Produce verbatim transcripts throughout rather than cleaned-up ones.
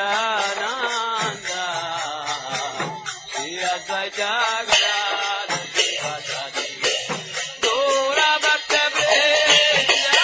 Nityananda, Shri Advaita Gadadhar Sivasadi, Gaura Bhakta Vrinda.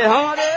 Hare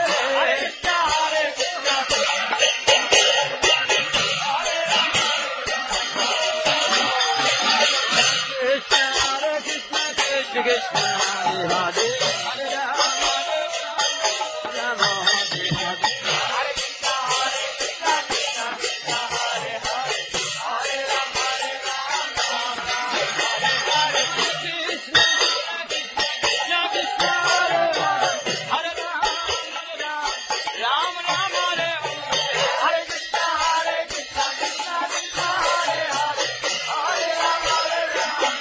Krishna Krishna Hare Hare Hare Rama Rama Hare Hare Hare Krishna Hare Krishna Krishna Krishna Hare Hare Hare Rama Hare Rama Hare Hare Krishna Krishna Krishna Hare Hare Hare Rama Rama Rama Hare Hare Krishna Hare Krishna Krishna Krishna Hare Hare Hare Rama Hare Rama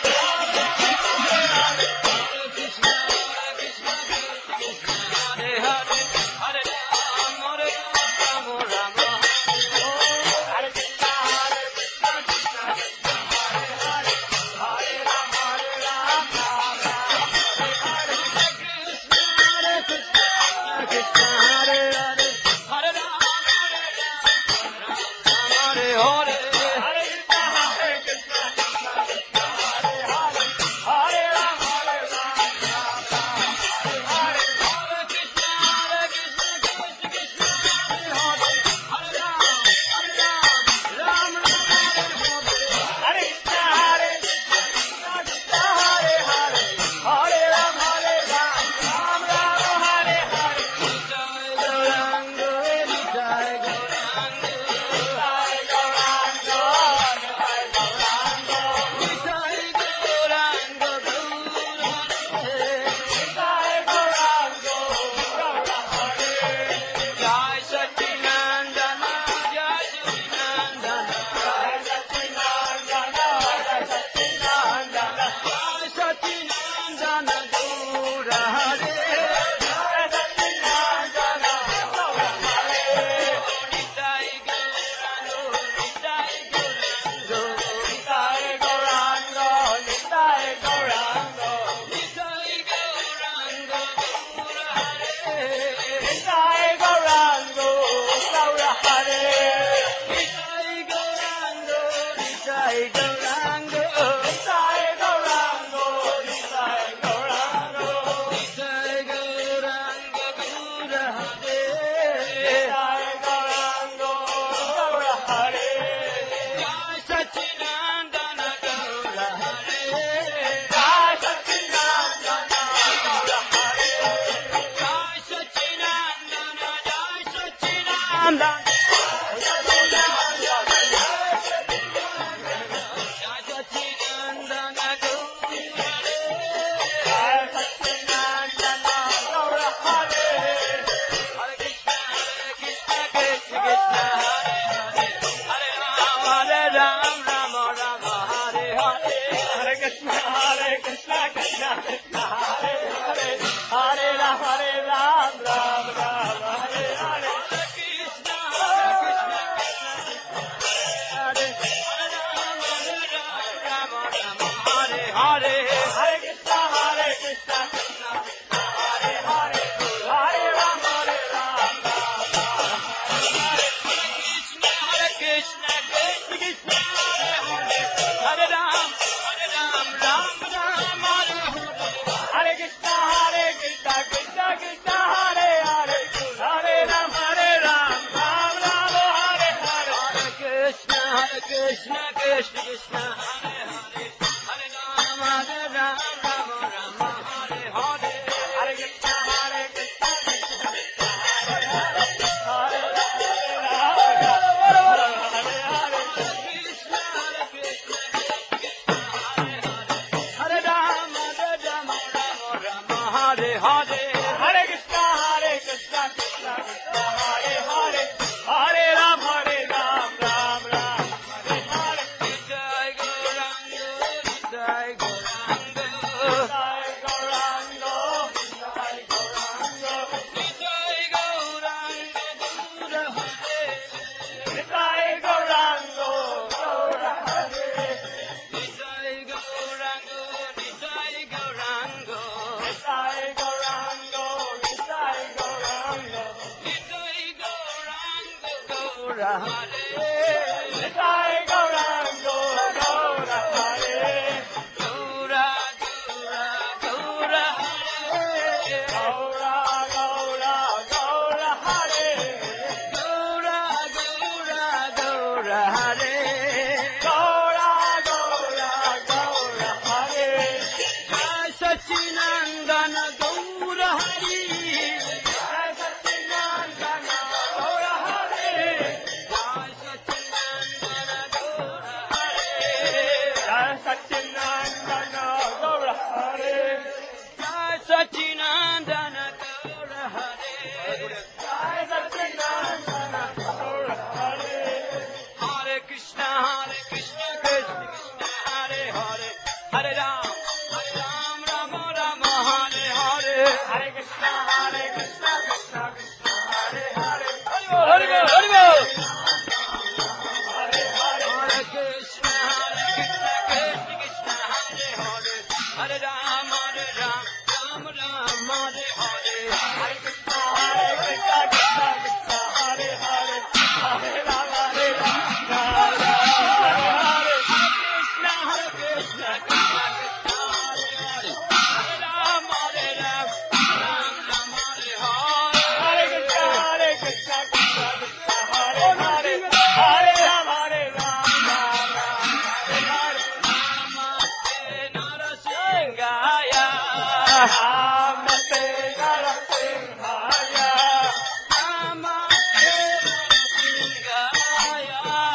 Krishna Krishna Krishna Hare Hare Hare Rama Hare Rama Rama Rama Hare Hare Hare Krishna Hare Krishna Krishna Krishna Hare Hare Hare Rama Hare Rama Krishna Hare Krishna Krishna Hare Hare Hare Rama Hare Rama Rama Rama Hare Hare Hare Krishna Hare Krishna Krishna Krishna Hare Hare Hare Rama Hare Rama Rama Rama Gaura,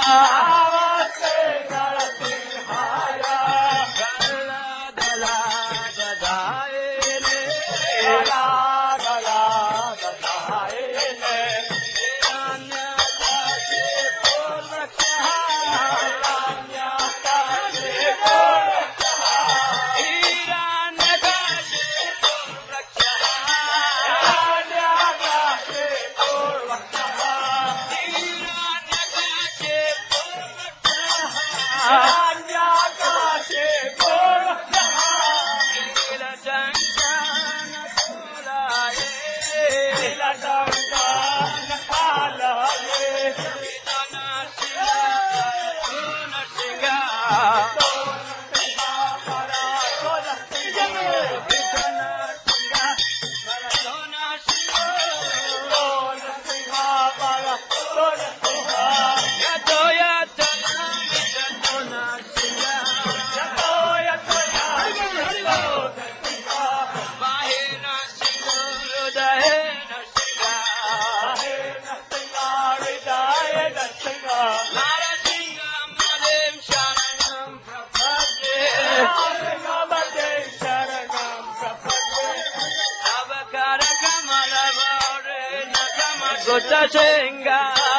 Gotasenga,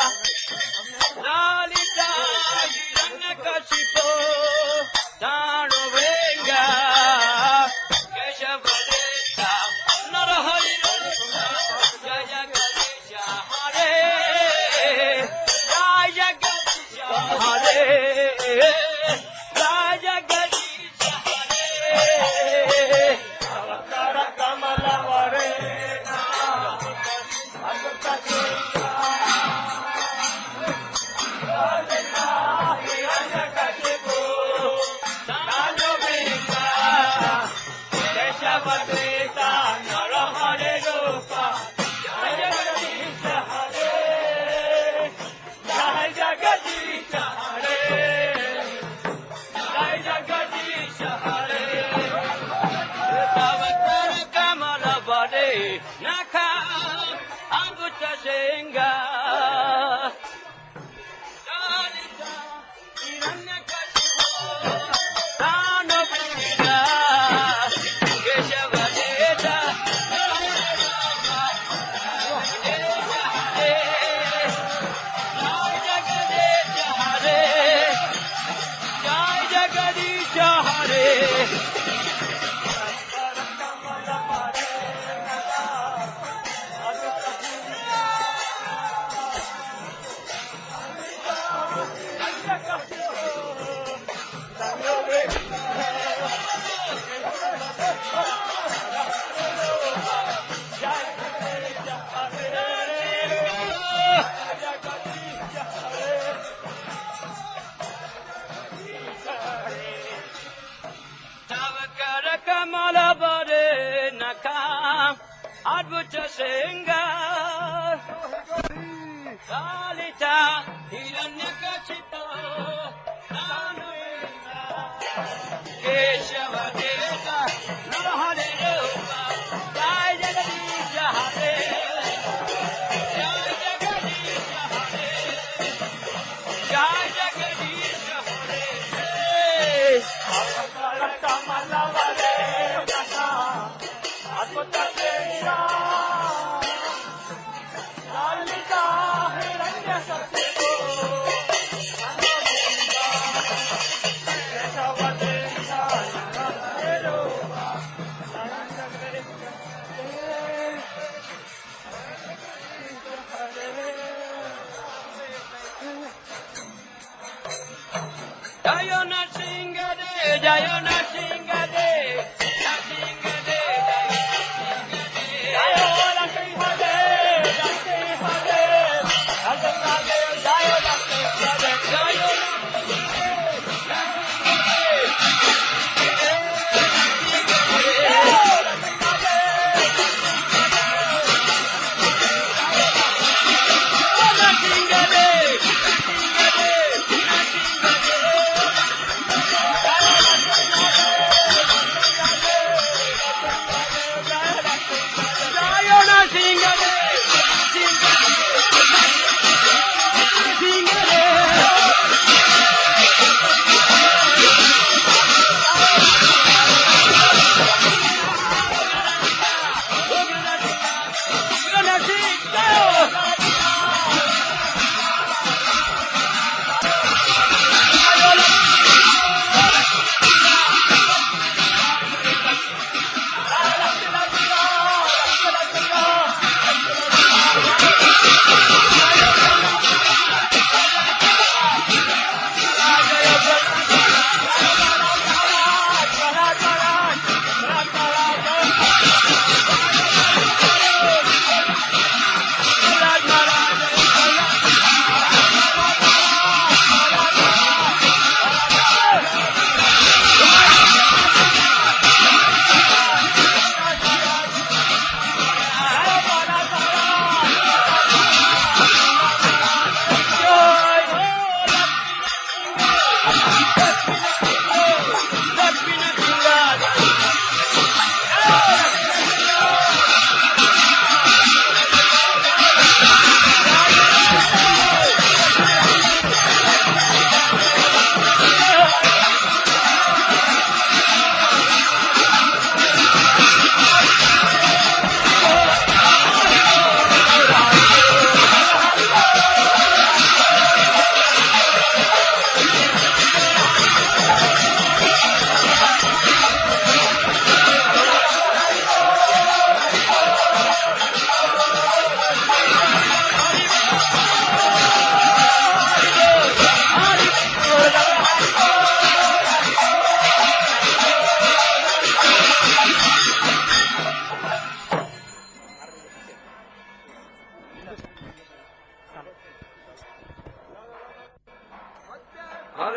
Lalita, Hiranakashipo, Tano Venga, Keshavadeta, Narahari, Jaya Gadisha Hare, Jaya Gadisha Hare, Jaya Gadisha Hare, Avakara Kamala Varena, Naka Aguta Senga Dalita Hiranakashipo Tano Venga Keshavadeta Jaya Gadisha Hare Jaya Gadisha Hare Malabare Naka Advuta Senga Lalita Hiranyakashipo Nanuinga Keshavadeta Narahare Rupa Jaya Gadisha Hare Jaya Gadisha Hare Jaya Gadisha Hare Avakara Kamala Jayona Singade, Jayona Singade, Singade, Jayona Singade, Singade, Jayona Singade, Jayona Singade,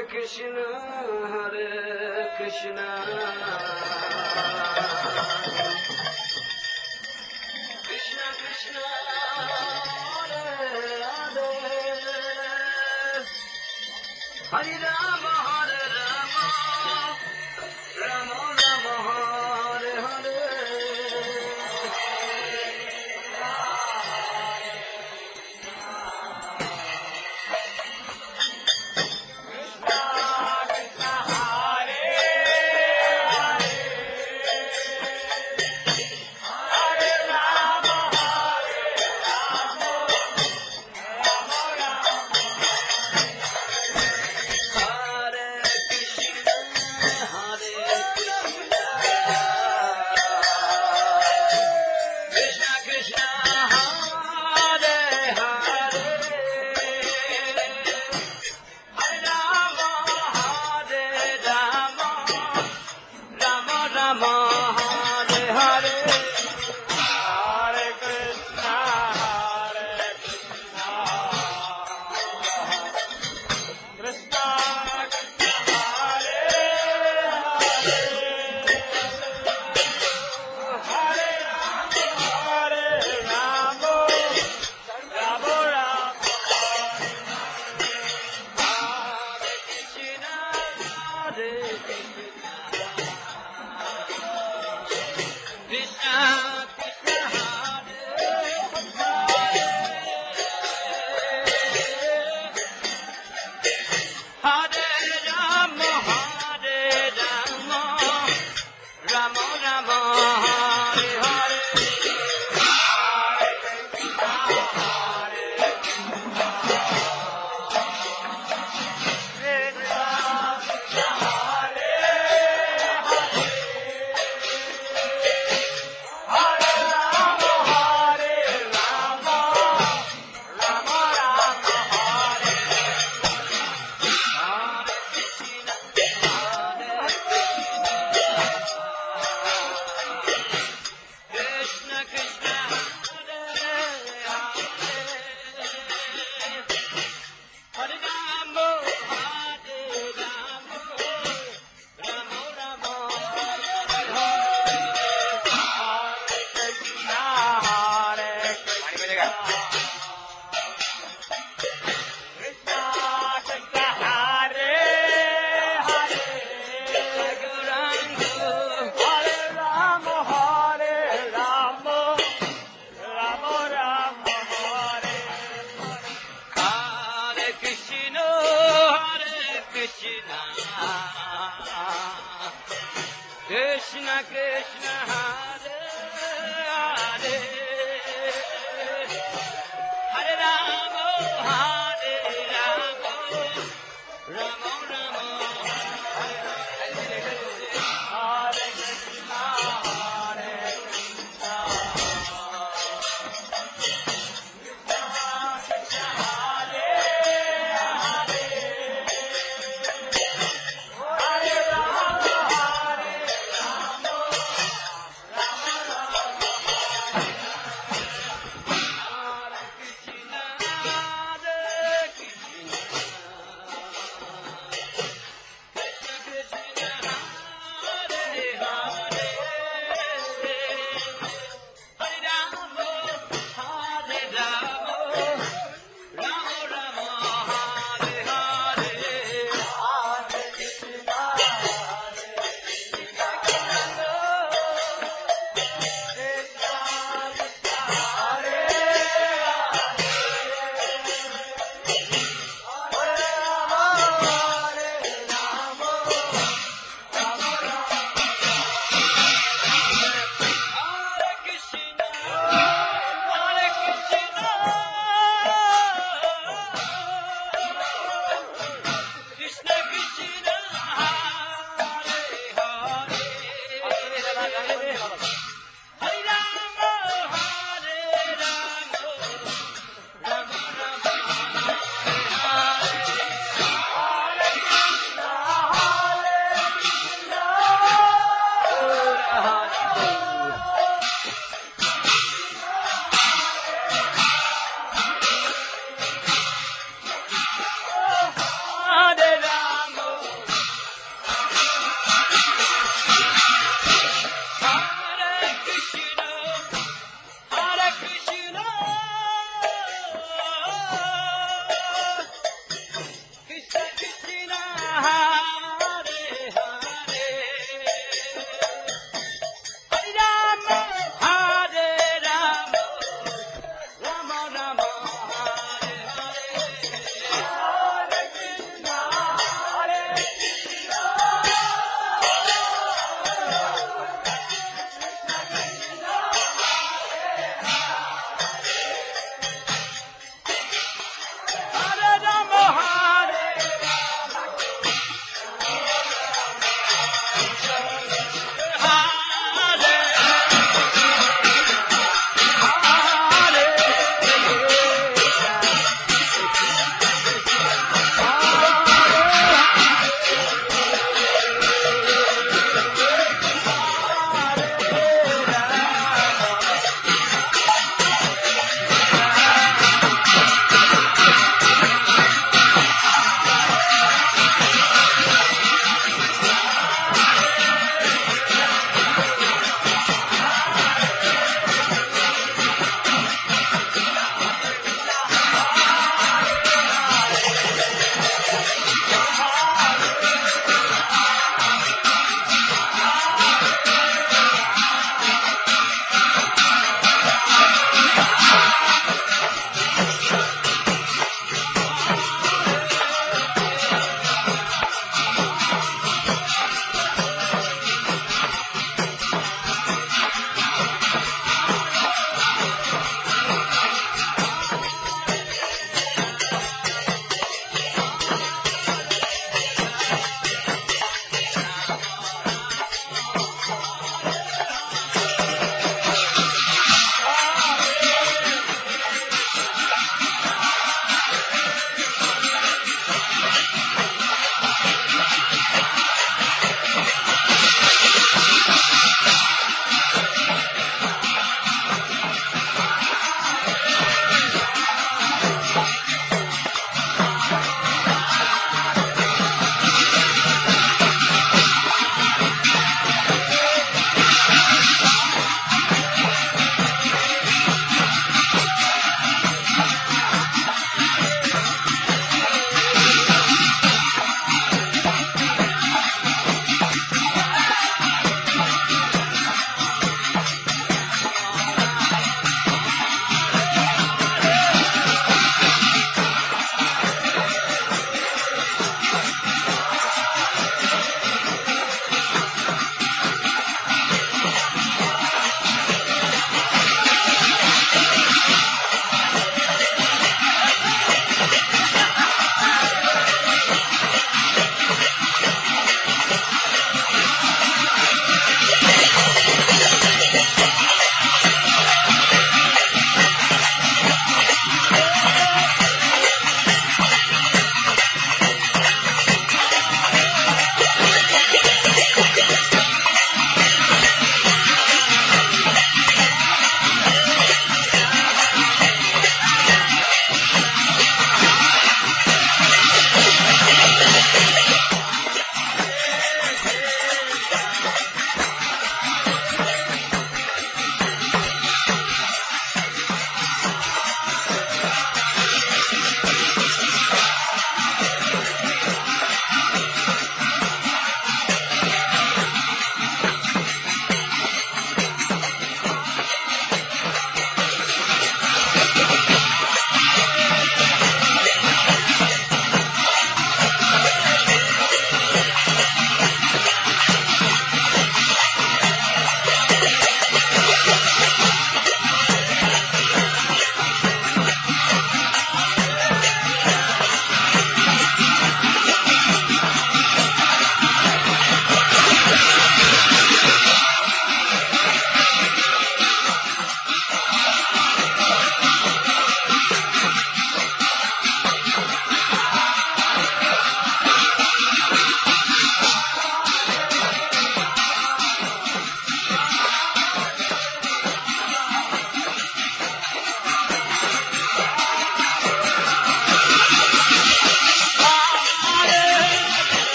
Krishna, Hare Krishna, Krishna Krishna, Hare Hare, Hare Rama, Hare Rama, Rama Rama, Hare Hare. Krishna Krishna, Hare Hare, Hare Rama, Hare Rama, Rama Rama, Hare Krishna, Hare Krishna, Krishna Hare Hare, Hare Rama, Hare Rama,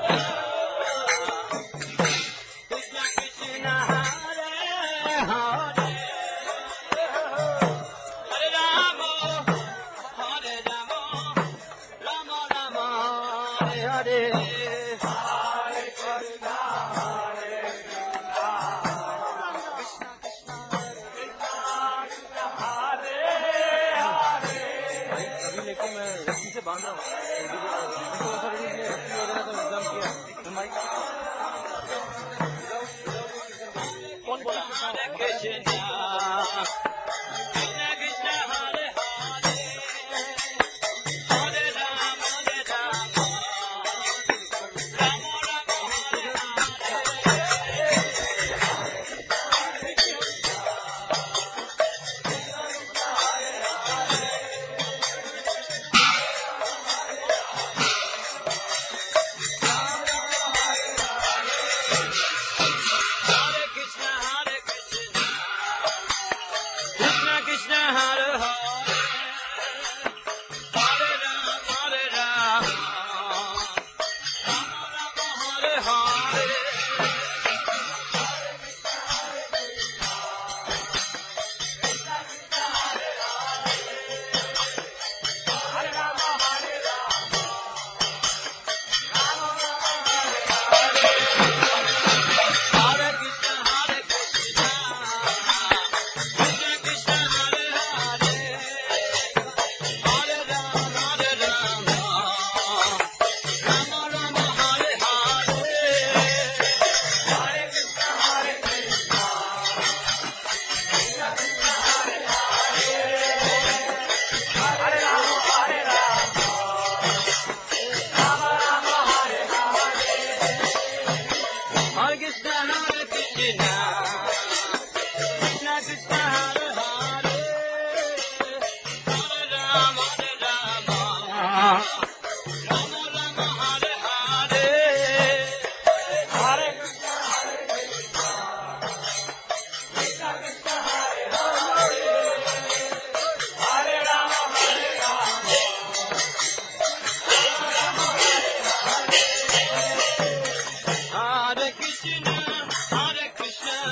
Hare Krishna, Hare Krishna,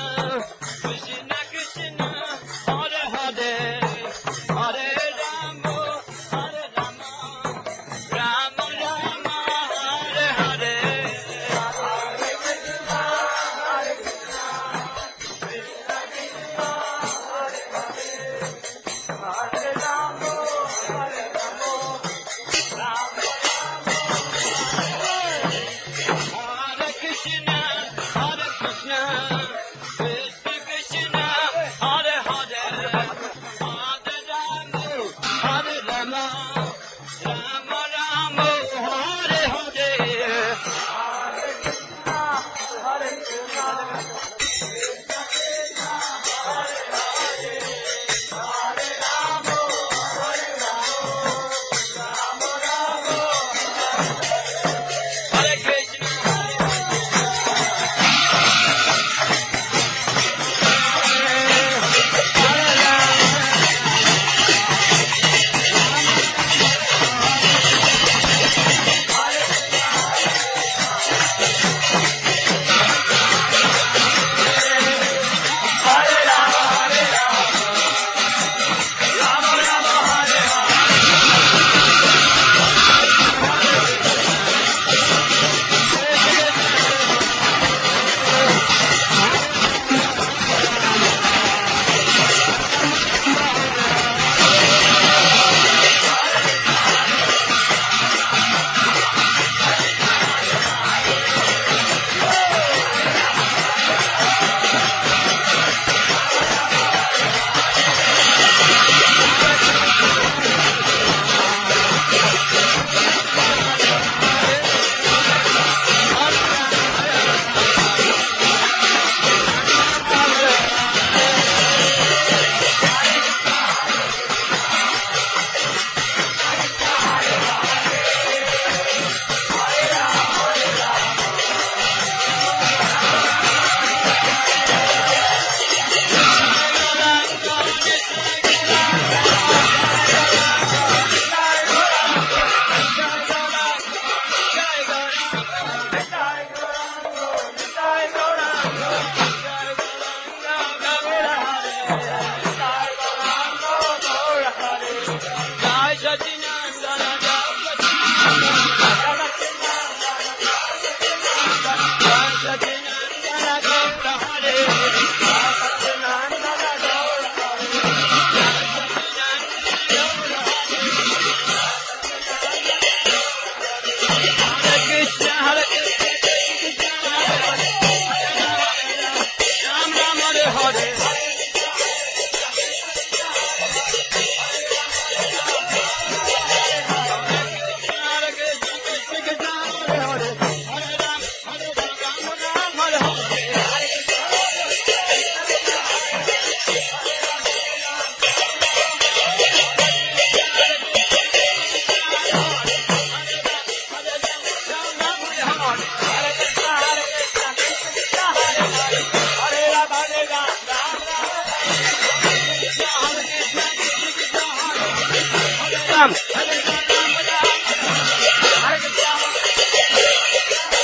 Ram, Hare Ram, Hare Krishna.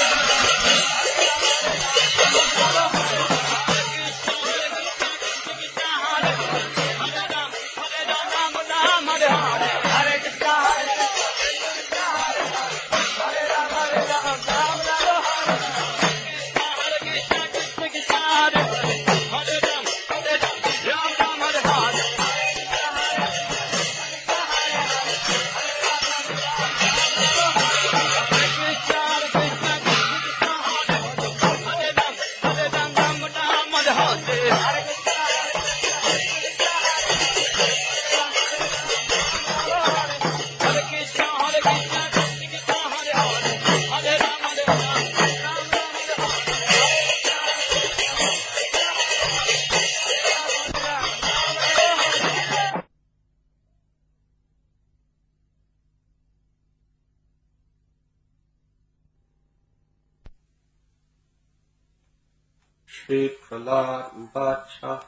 Shri Prahlad Uvacha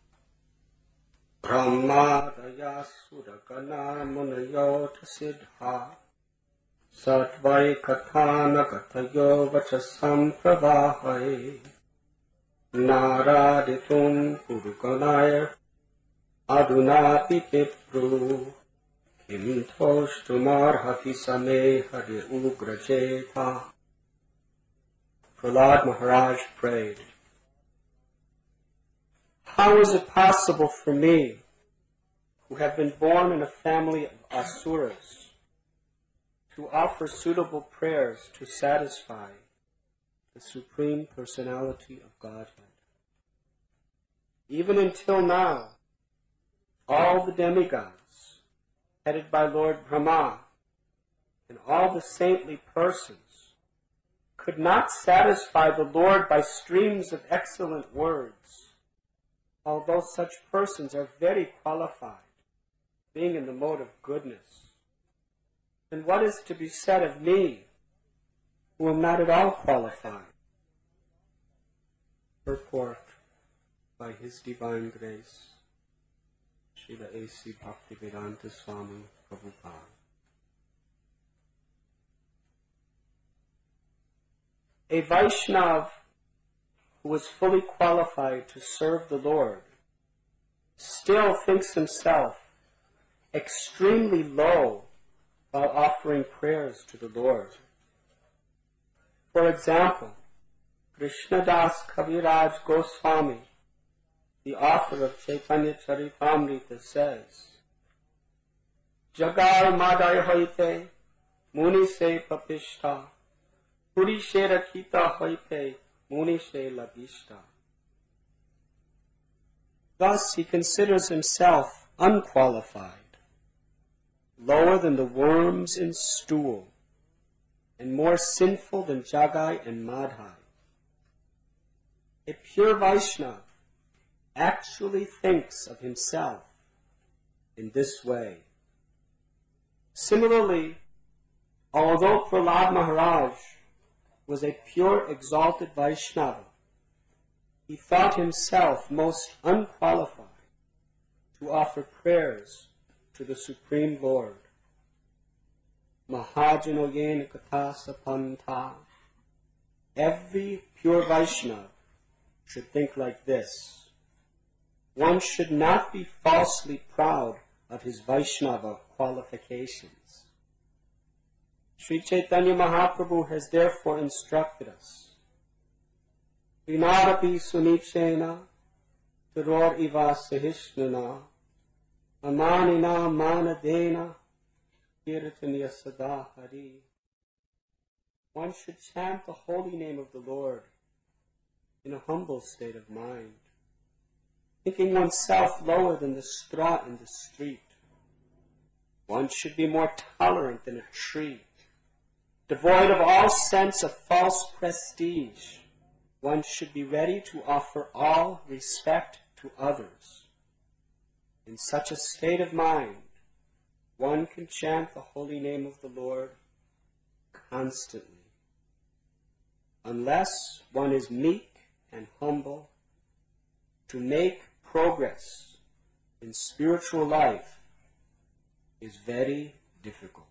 Brahmadaya Sudagana Munayota Siddha Satvai Kathana Katayo Vachasam Pravahai Naraditum Purukanaya Adunapi Pipru Kim Toshtumarhati Same Hare Ugrajeta. Prahlad Maharaj prayed, how is it possible for me, who have been born in a family of asuras, to offer suitable prayers to satisfy the Supreme Personality of Godhead? Even until now, all the demigods, headed by Lord Brahma, and all the saintly persons, could not satisfy the Lord by streams of excellent words, although such persons are very qualified, being in the mode of goodness. Then what is to be said of me, who am not at all qualified? Purport by His Divine Grace, Srila A C Bhaktivedanta Swami Prabhupada. A Vaishnav who is fully qualified to serve the Lord still thinks himself extremely low while offering prayers to the Lord. For example, Krishnadas Kaviraj Goswami, the author of Chaitanya Charitamrita, says, Jagar Madaya Hoite, Muni se papishta, Puri she rakita hoite, Muni she labishta. Thus he considers himself unqualified, lower than the worms in stool, and more sinful than Jagai and Madhai. A pure Vaishnava actually thinks of himself in this way. Similarly, although Prahlad Maharaj was a pure exalted Vaishnava, he thought himself most unqualified to offer prayers to the Supreme Lord. Mahajano yena kathasa pantha. Every pure Vaishnava should think like this. One should not be falsely proud of his Vaishnava qualifications. Sri Chaitanya Mahaprabhu has therefore instructed us, Vinarapi sunichena Turor iva sahishnana Amanina manadena Kirtaniya sada hari. One should chant the holy name of the Lord in a humble state of mind, thinking oneself lower than the straw in the street. One should be more tolerant than a tree, devoid of all sense of false prestige. One should be ready to offer all respect to others. In such a state of mind, one can chant the holy name of the Lord constantly. Unless one is meek and humble, to make progress in spiritual life is very, difficult.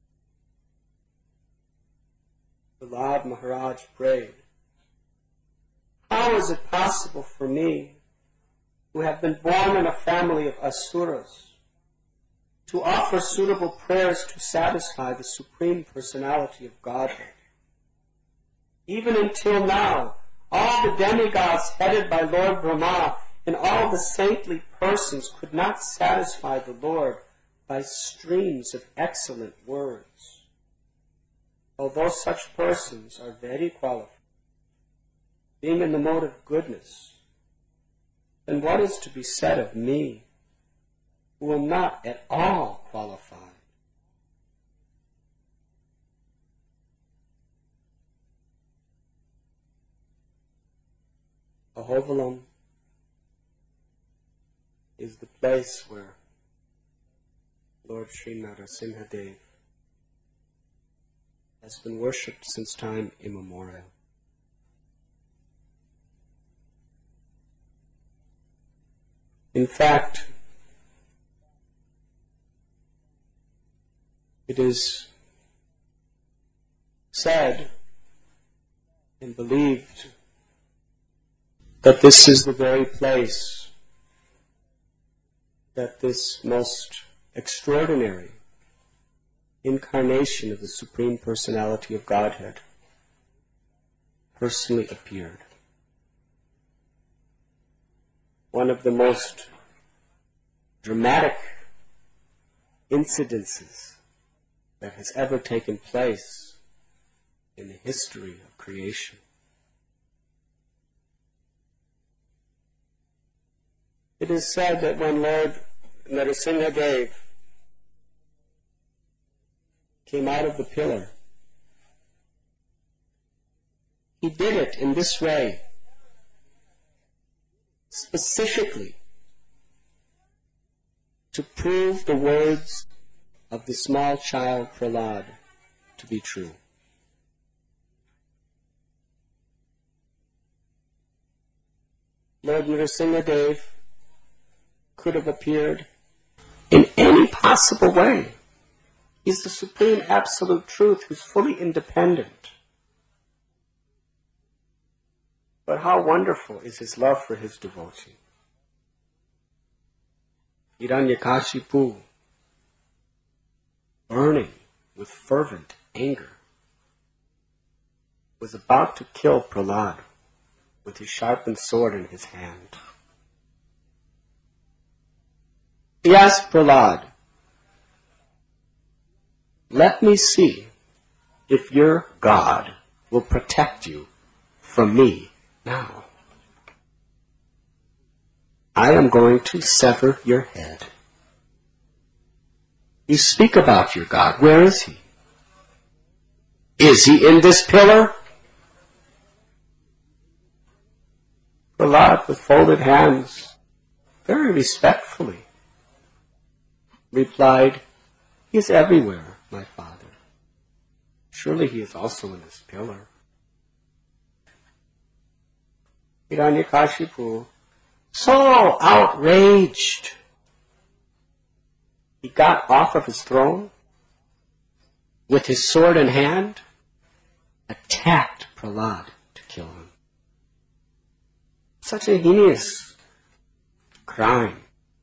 Prahlad Maharaj prayed, how is it possible for me, who have been born in a family of asuras, to offer suitable prayers to satisfy the Supreme Personality of Godhead? Even until now, all the demigods headed by Lord Brahma and all the saintly persons could not satisfy the Lord by streams of excellent words. Although such persons are very qualified, being in the mode of goodness, then what is to be said of me, who am not at all qualified? Ahovalam is the place where Lord Sri Narasimhadev has been worshipped since time immemorial. In fact, it is said and believed that this is the very place that this most extraordinary incarnation of the Supreme Personality of Godhead personally appeared. One of the most dramatic incidences that has ever taken place in the history of creation. It is said that when Lord Narasimhadev came out of the pillar, he did it in this way, specifically to prove the words of the small child Prahlad to be true. Lord Narasimhadev could have appeared in any possible way. He's the Supreme Absolute Truth who's fully independent. But how wonderful is his love for his devotee. Hiranyakashipu, burning with fervent anger, was about to kill Prahlad with his sharpened sword in his hand. He asked Prahlad, let me see if your God will protect you from me now. I am going to sever your head. You speak about your God. Where is he? Is he in this pillar? Prahlad, with folded hands, very respectfully, replied, he is everywhere, my father. Surely he is also in this pillar. Hiranyakashipu, so outraged, he got off of his throne, with his sword in hand, attacked Prahlad to kill him. Such a heinous crime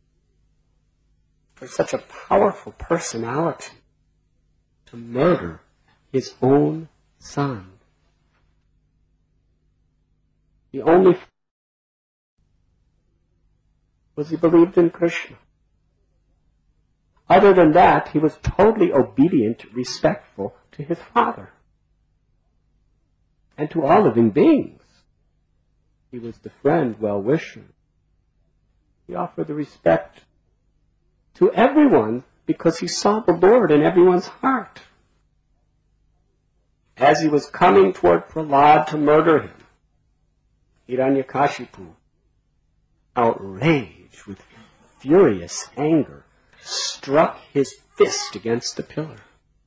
for such a powerful personality to murder his own son. The only was he believed in Krishna. Other than that, he was totally obedient, respectful to his father and to all living beings. He was the friend, well-wisher. He offered the respect to everyone because he saw the Lord in everyone's heart. As he was coming toward Prahlad to murder him, Hiranyakashipu, outraged with furious anger, struck his fist against the pillar.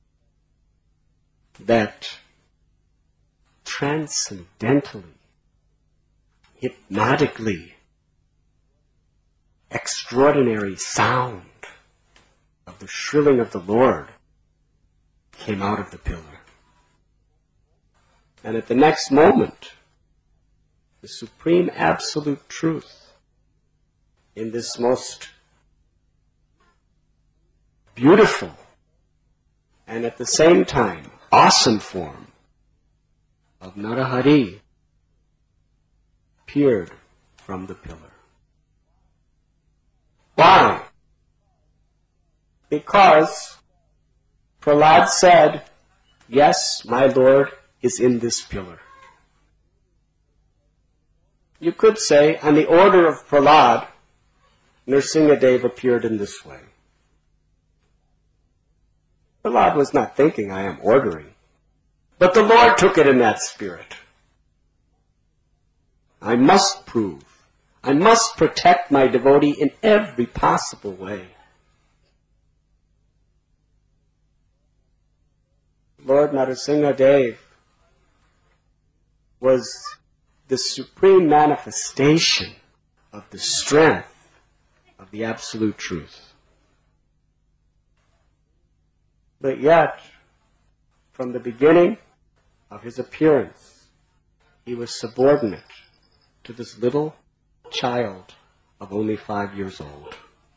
That transcendentally, hypnotically, extraordinary sound of the shrilling of the Lord came out of the pillar. And at the next moment, the supreme absolute truth in this most beautiful and at the same time awesome form of Narahari appeared from the pillar. Why? Because Prahlad said, yes, my Lord is in this pillar. You could say, on the order of Prahlad, Nrsimhadev appeared in this way. Prahlad was not thinking, I am ordering. But the Lord took it in that spirit. I must prove, I must protect my devotee in every possible way. Lord Nrsimhadev was the supreme manifestation of the strength of the absolute truth. But yet, from the beginning of his appearance, he was subordinate to this little child of only five years old.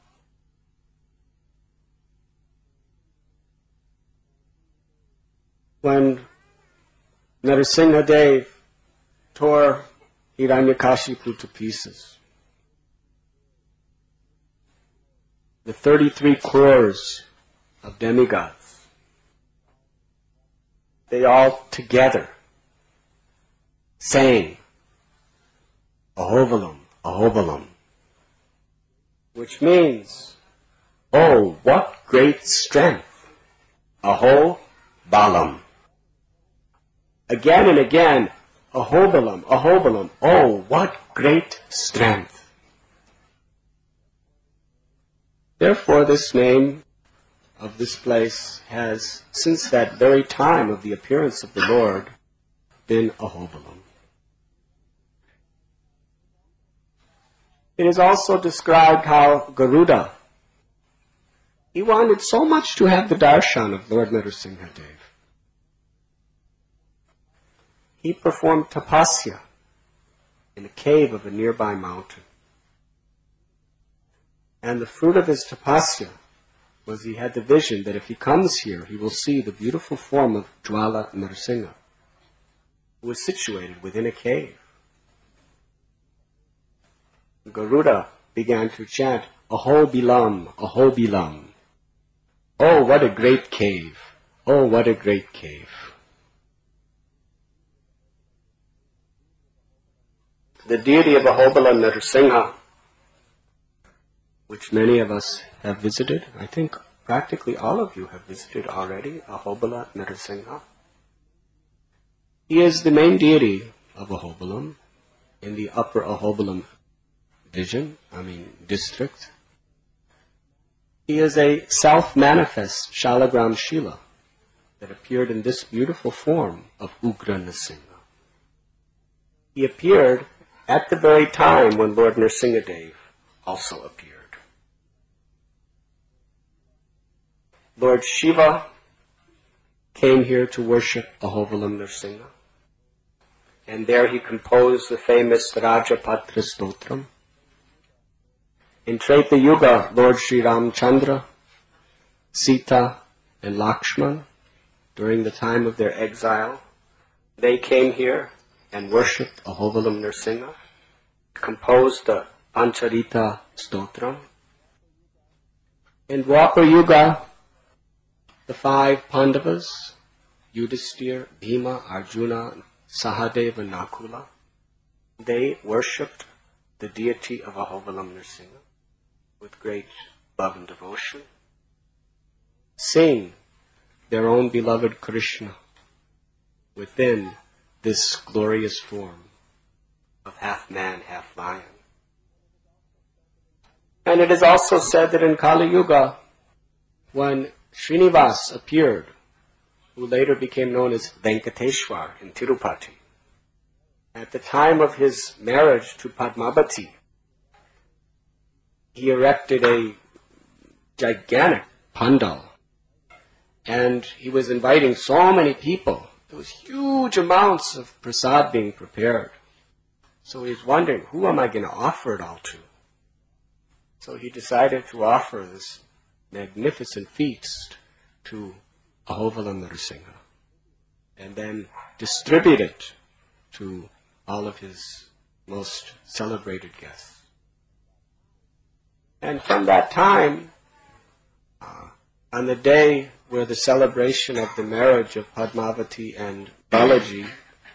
When Nrsimhadev tore Hiranyakashipu to pieces, the thirty-three crores of demigods, they all together sang Ahovalam, Ahovalam, which means, oh, what great strength, Aho Balam. Again and again, Ahovalam, Ahovalam, oh, what great strength. Therefore, this name of this place has, since that very time of the appearance of the Lord, been Ahovalam. It is also described how Garuda, he wanted so much to have the darshan of Lord Nrsimhadev. He performed tapasya in a cave of a nearby mountain. And the fruit of his tapasya was he had the vision that if he comes here, he will see the beautiful form of Jwala Nrsimha, who was situated within a cave. Garuda began to chant, Aho Bilam, Aho Bilam. Oh, what a great cave. Oh, what a great cave. The deity of Ahobala Nrsimha, which many of us have visited, I think practically all of you have visited already, Ahobala Nrsimha. He is the main deity of Ahobalam in the upper Ahobalam vision, I mean district. He is a self-manifest Shalagram Shila that appeared in this beautiful form of Ugra Nrsimha. He appeared at the very time when Lord Nrsimhadev also appeared. Lord Shiva came here to worship Ahovalam Nrsimha, and there he composed the famous Rajapatra Stotram. In Treta Yuga, Lord Sri Ramchandra, Sita, and Lakshman, during the time of their exile, they came here and worshipped Ahovalam Nrsimha, composed the Pancharita Stotram. In Dwapar Yuga, the five Pandavas, Yudhisthira, Bhima, Arjuna, Sahadeva, and Nakula, they worshipped the deity of Ahovalam Nrsimha with great love and devotion, seeing their own beloved Krishna within this glorious form of half man, half lion. And it is also said that in Kali Yuga, when Srinivas appeared, who later became known as Venkateshwar in Tirupati, at the time of his marriage to Padmavati, he erected a gigantic pandal And he was inviting so many people. There was huge amounts of prasad being prepared. So he was wondering, who am I going to offer it all to? So he decided to offer this magnificent feast to Ahovalam Narasimha, and then distribute it to all of his most celebrated guests. And from that time, uh, on the day where the celebration of the marriage of Padmavati and Balaji,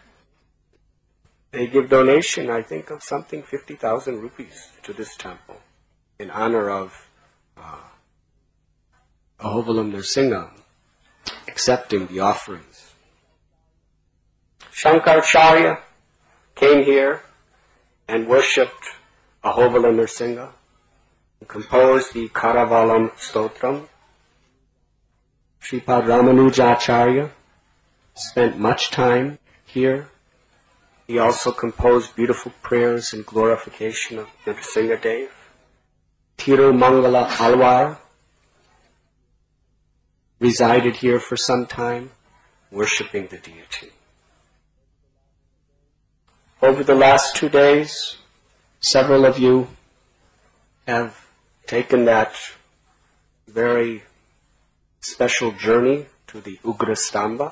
they give donation, I think, of something fifty thousand rupees to this temple in honor of uh, Ahovalam Narasimha accepting the offerings. Shankaracharya came here and worshipped Ahovalam Narasimha and composed the Karavalam Stotram. Sripad Ramanujacharya spent much time here. He also composed beautiful prayers in glorification of Narasimha Dev. Tirumangala Alwar resided here for some time, worshipping the deity. Over the last two days, several of you have taken that very special journey to the Ugrastamba.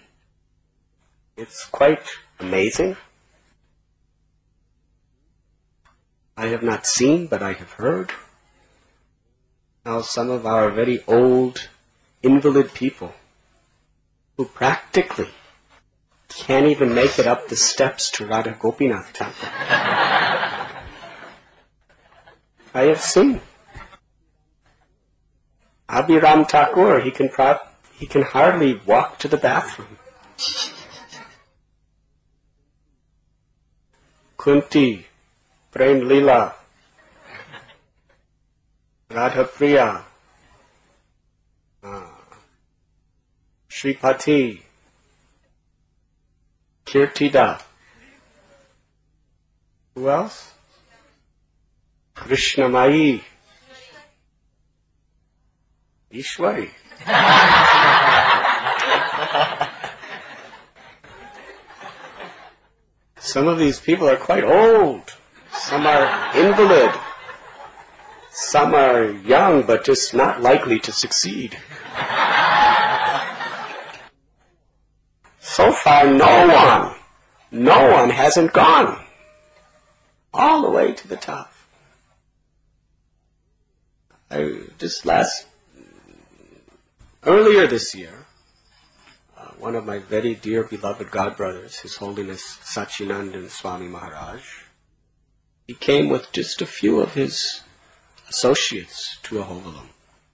It's quite amazing. I have not seen, but I have heard how some of our very old invalid people who practically can't even make it up the steps to Radha Gopinath temple. I have seen. Abhiram Thakur, he can pro- he can hardly walk to the bathroom. Kunti, Prem Leela, Radha Priya, uh, Shripati, Kirtida. Who else? Krishnamai, Ishwari. Some of these people are quite old. Some are invalid. Some are young, but just not likely to succeed. So far, no one, no one hasn't gone all the way to the top. I, just last, earlier this year, uh, one of my very dear beloved godbrothers, His Holiness Sachinandan Swami Maharaj, he came with just a few of his associates to Ahovalam.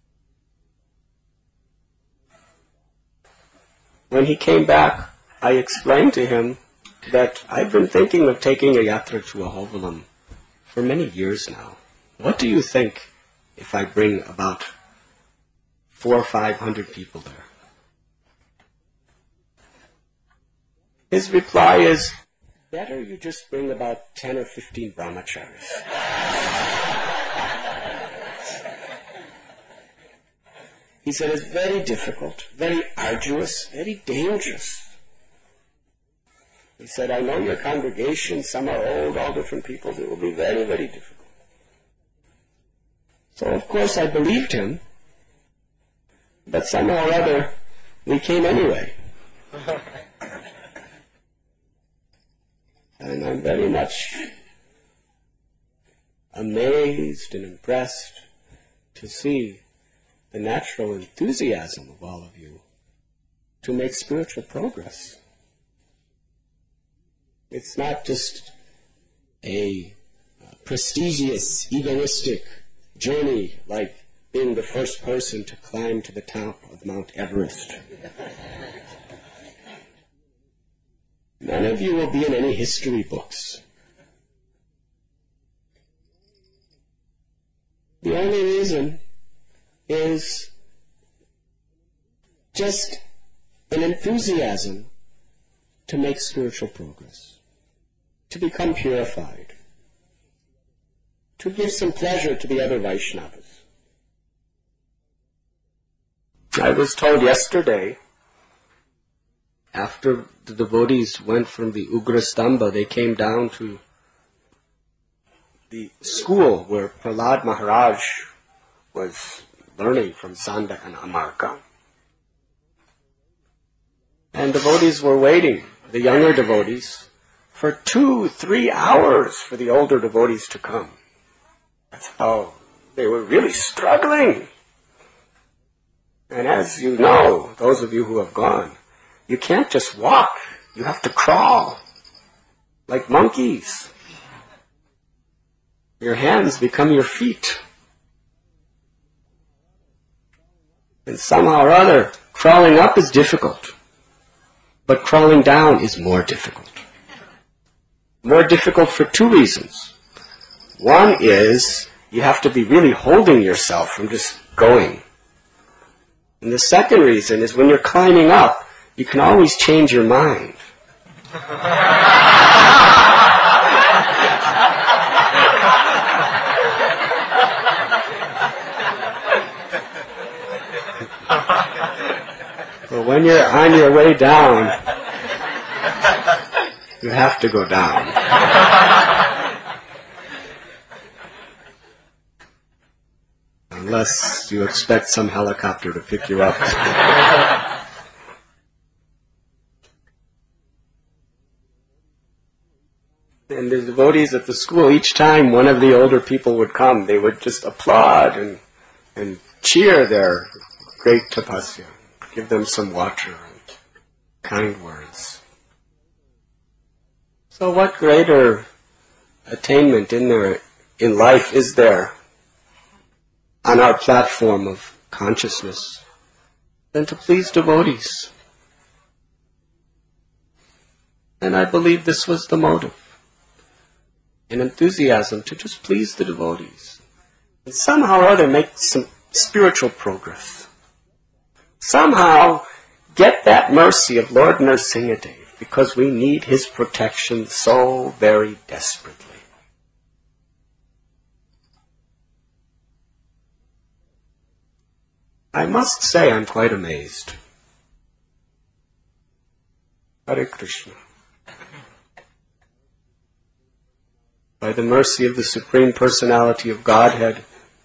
When he came back, I explained to him that I've been thinking of taking a yatra to Ahovalam for many years now. What do you think if I bring about four or five hundred people there? His reply is, better you just bring about ten or fifteen brahmacharis. He said it's very difficult, very arduous, very dangerous. He said, I know your congregation, some are old, all different people, it will be very, very difficult. So of course I believed him, but somehow or other we came anyway. And I'm very much amazed and impressed to see the natural enthusiasm of all of you to make spiritual progress. It's not just a uh, prestigious, egoistic journey like being the first person to climb to the top of Mount Everest. None of you will be in any history books. The only reason is just an enthusiasm to make spiritual progress, to become purified, to give some pleasure to the other Vaishnavas. I was told yesterday, after the devotees went from the Ugrastamba, they came down to the school where Prahlad Maharaj was learning from Sanda and Amarka. And devotees were waiting, the younger devotees, for two, three hours for the older devotees to come. That's how they were really struggling. And as you know, those of you who have gone, you can't just walk. You have to crawl like monkeys. Your hands become your feet. And somehow or other, crawling up is difficult. But crawling down is more difficult. More difficult for two reasons. One is you have to be really holding yourself from just going. And the second reason is when you're climbing up, you can always change your mind. But when you're on your way down, you have to go down. Unless you expect some helicopter to pick you up. And the devotees at the school, each time one of the older people would come, they would just applaud and, and cheer their great tapasya, give them some water and kind words. So what greater attainment in there, in life is there on our platform of consciousness than to please devotees? And I believe this was the motive. An enthusiasm to just please the devotees. And somehow or other make some spiritual progress. Somehow get that mercy of Lord Nrsimhadev, because we need his protection so very desperately. I must say I'm quite amazed. Hare Krishna. By the mercy of the Supreme Personality of Godhead,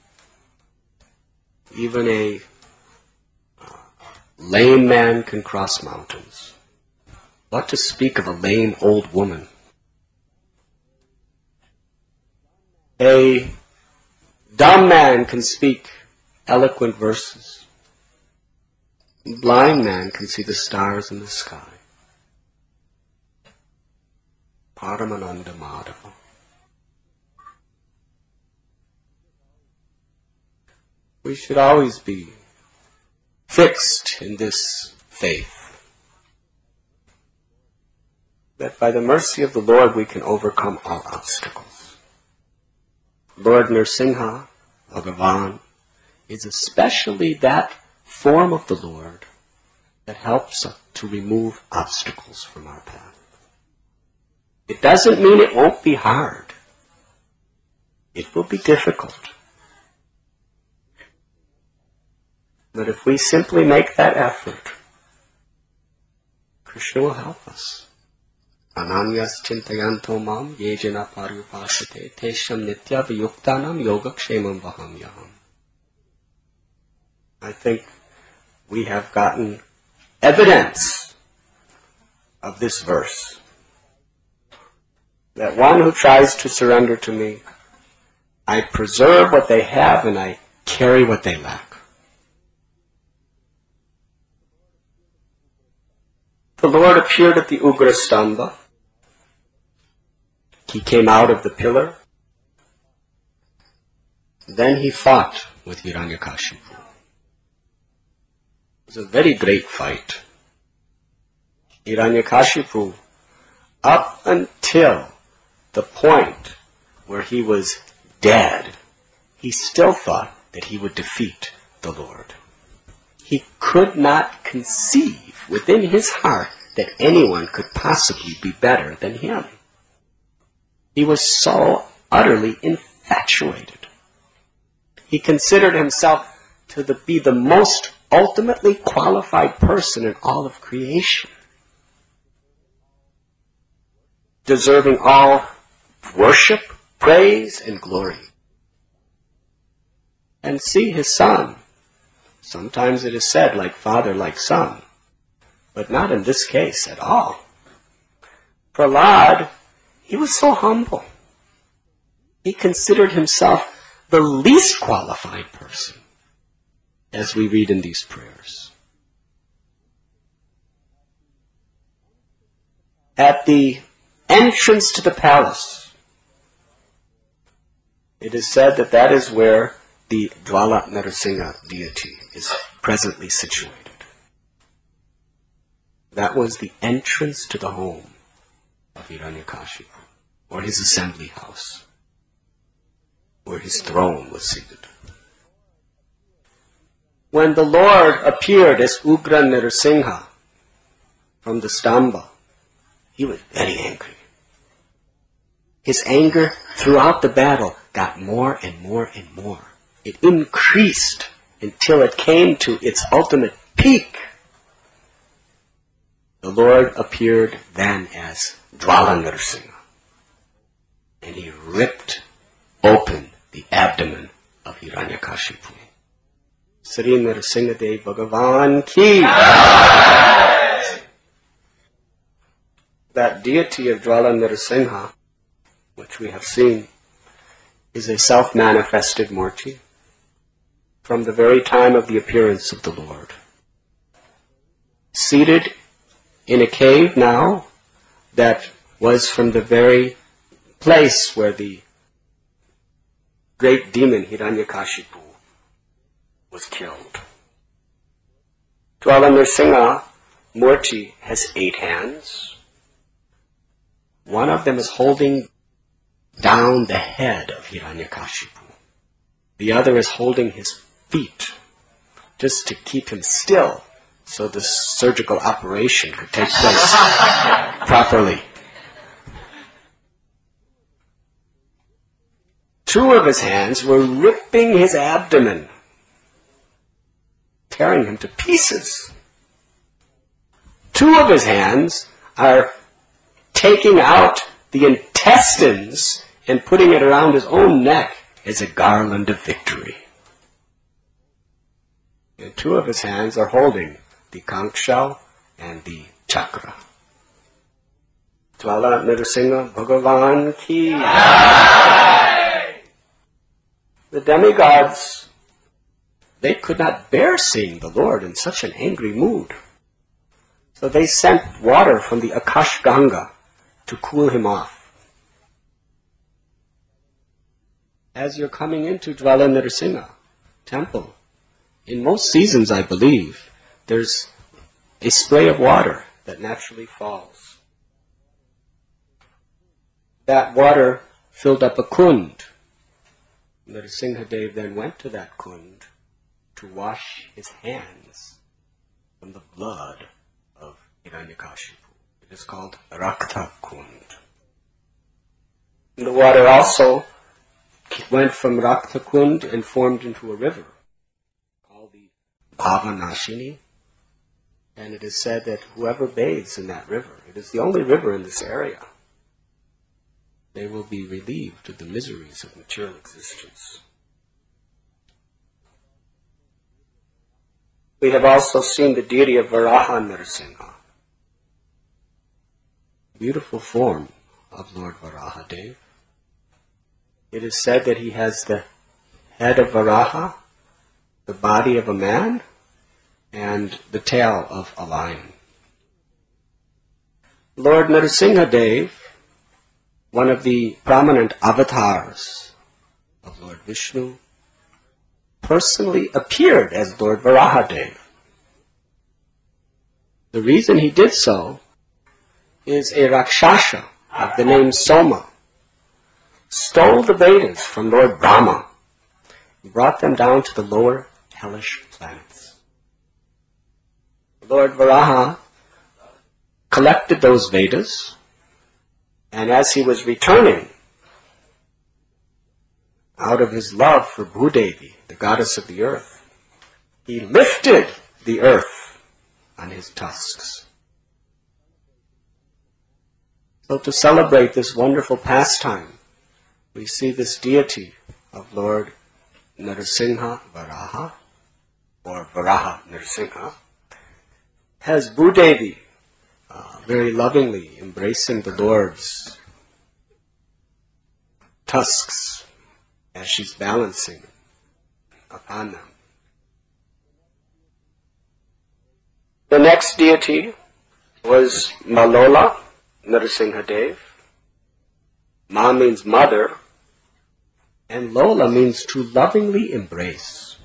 even a uh, lame man can cross mountains. What to speak of a lame old woman? A dumb man can speak eloquent verses. A blind man can see the stars in the sky. Paramananda Madhava. We should always be fixed in this faith, that by the mercy of the Lord we can overcome all obstacles. Lord Nrsimha, Bhagavan, is especially that form of the Lord that helps us to remove obstacles from our path. It doesn't mean it won't be hard. It will be difficult. But if we simply make that effort, Krishna will help us. Ananyas chintayanto mam yejana paryupasate tesham nitya viyuktanam yogakshemam vahamyaham. I think we have gotten evidence of this verse. That one who tries to surrender to me, I preserve what they have and I carry what they lack. The Lord appeared at the Ugrastamba. He came out of the pillar. Then he fought with Hiranyakashipu. It was a very great fight. Hiranyakashipu, up until the point where he was dead, he still thought that he would defeat the Lord. He could not conceive within his heart that anyone could possibly be better than him. He was so utterly infatuated. He considered himself to the, be the most ultimately qualified person in all of creation, deserving all worship, praise, and glory. And see his son. Sometimes it is said like father, like son, but not in this case at all. Prahlad, he was so humble. He considered himself the least qualified person, as we read in these prayers. At the entrance to the palace, it is said that that is where the Jwala Narasimha deity is presently situated. That was the entrance to the home of Hiranyakashipu, or his assembly house, where his throne was seated. When the Lord appeared as Ugra Narasimha from the Stamba, he was very angry. His anger throughout the battle got more and more and more. It increased until it came to its ultimate peak. The Lord appeared then as Jwala Narasimha, and he ripped open the abdomen of Hiranyakashipu. Sri Narasimha Dev Bhagavan ki. That deity of Jwala Narasimha, which we have seen, is a self-manifested Murti from the very time of the appearance of the Lord. Seated in a cave now that was from the very place where the great demon Hiranyakashipu was killed. Jwala Narasimha Murti has eight hands. One of them is holding down the head of Hiranyakashipu. The other is holding his feet, just to keep him still, so the surgical operation could take place properly. Two of his hands were ripping his abdomen, tearing him to pieces. Two of his hands are taking out the intestines and putting it around his own neck as a garland of victory. And two of his hands are holding the conch shell and the chakra. Jwala Narasimha Bhagavan ki. The demigods, they could not bear seeing the Lord in such an angry mood. So they sent water from the Akash Ganga to cool him off. As you're coming into Jwala Narasimha temple, in most seasons, I believe, there's a spray of water that naturally falls. That water filled up a kund. Narasimha Dev then went to that kund to wash his hands from the blood of Hiranyakashipu. It is called Rakta Kund. And the water also went from Rakta Kund and formed into a river called the Bhavanashini. And it is said that whoever bathes in that river, it is the only river in this area, they will be relieved of the miseries of material existence. We have also seen the deity of Varaha Narasimha, beautiful form of Lord Varaha Dev. It is said that he has the head of Varaha, the body of a man, and the tail of a lion. Lord Narasimha Dev, one of the prominent avatars of Lord Vishnu, personally appeared as Lord Varahadev. The reason he did so is a Rakshasa of the name Soma stole the Vedas from Lord Brahma and brought them down to the lower hellish planets. Lord Varaha collected those Vedas, and as he was returning, out of his love for Bhudevi, the goddess of the earth, he lifted the earth on his tusks. So to celebrate this wonderful pastime, we see this deity of Lord Narasimha Varaha, or Varaha Narasimha, has Bhudevi uh, very lovingly embracing the Lord's tusks as she's balancing upon them. The next deity was Malola Narasimhadev. Ma means mother, and Lola means to lovingly embrace.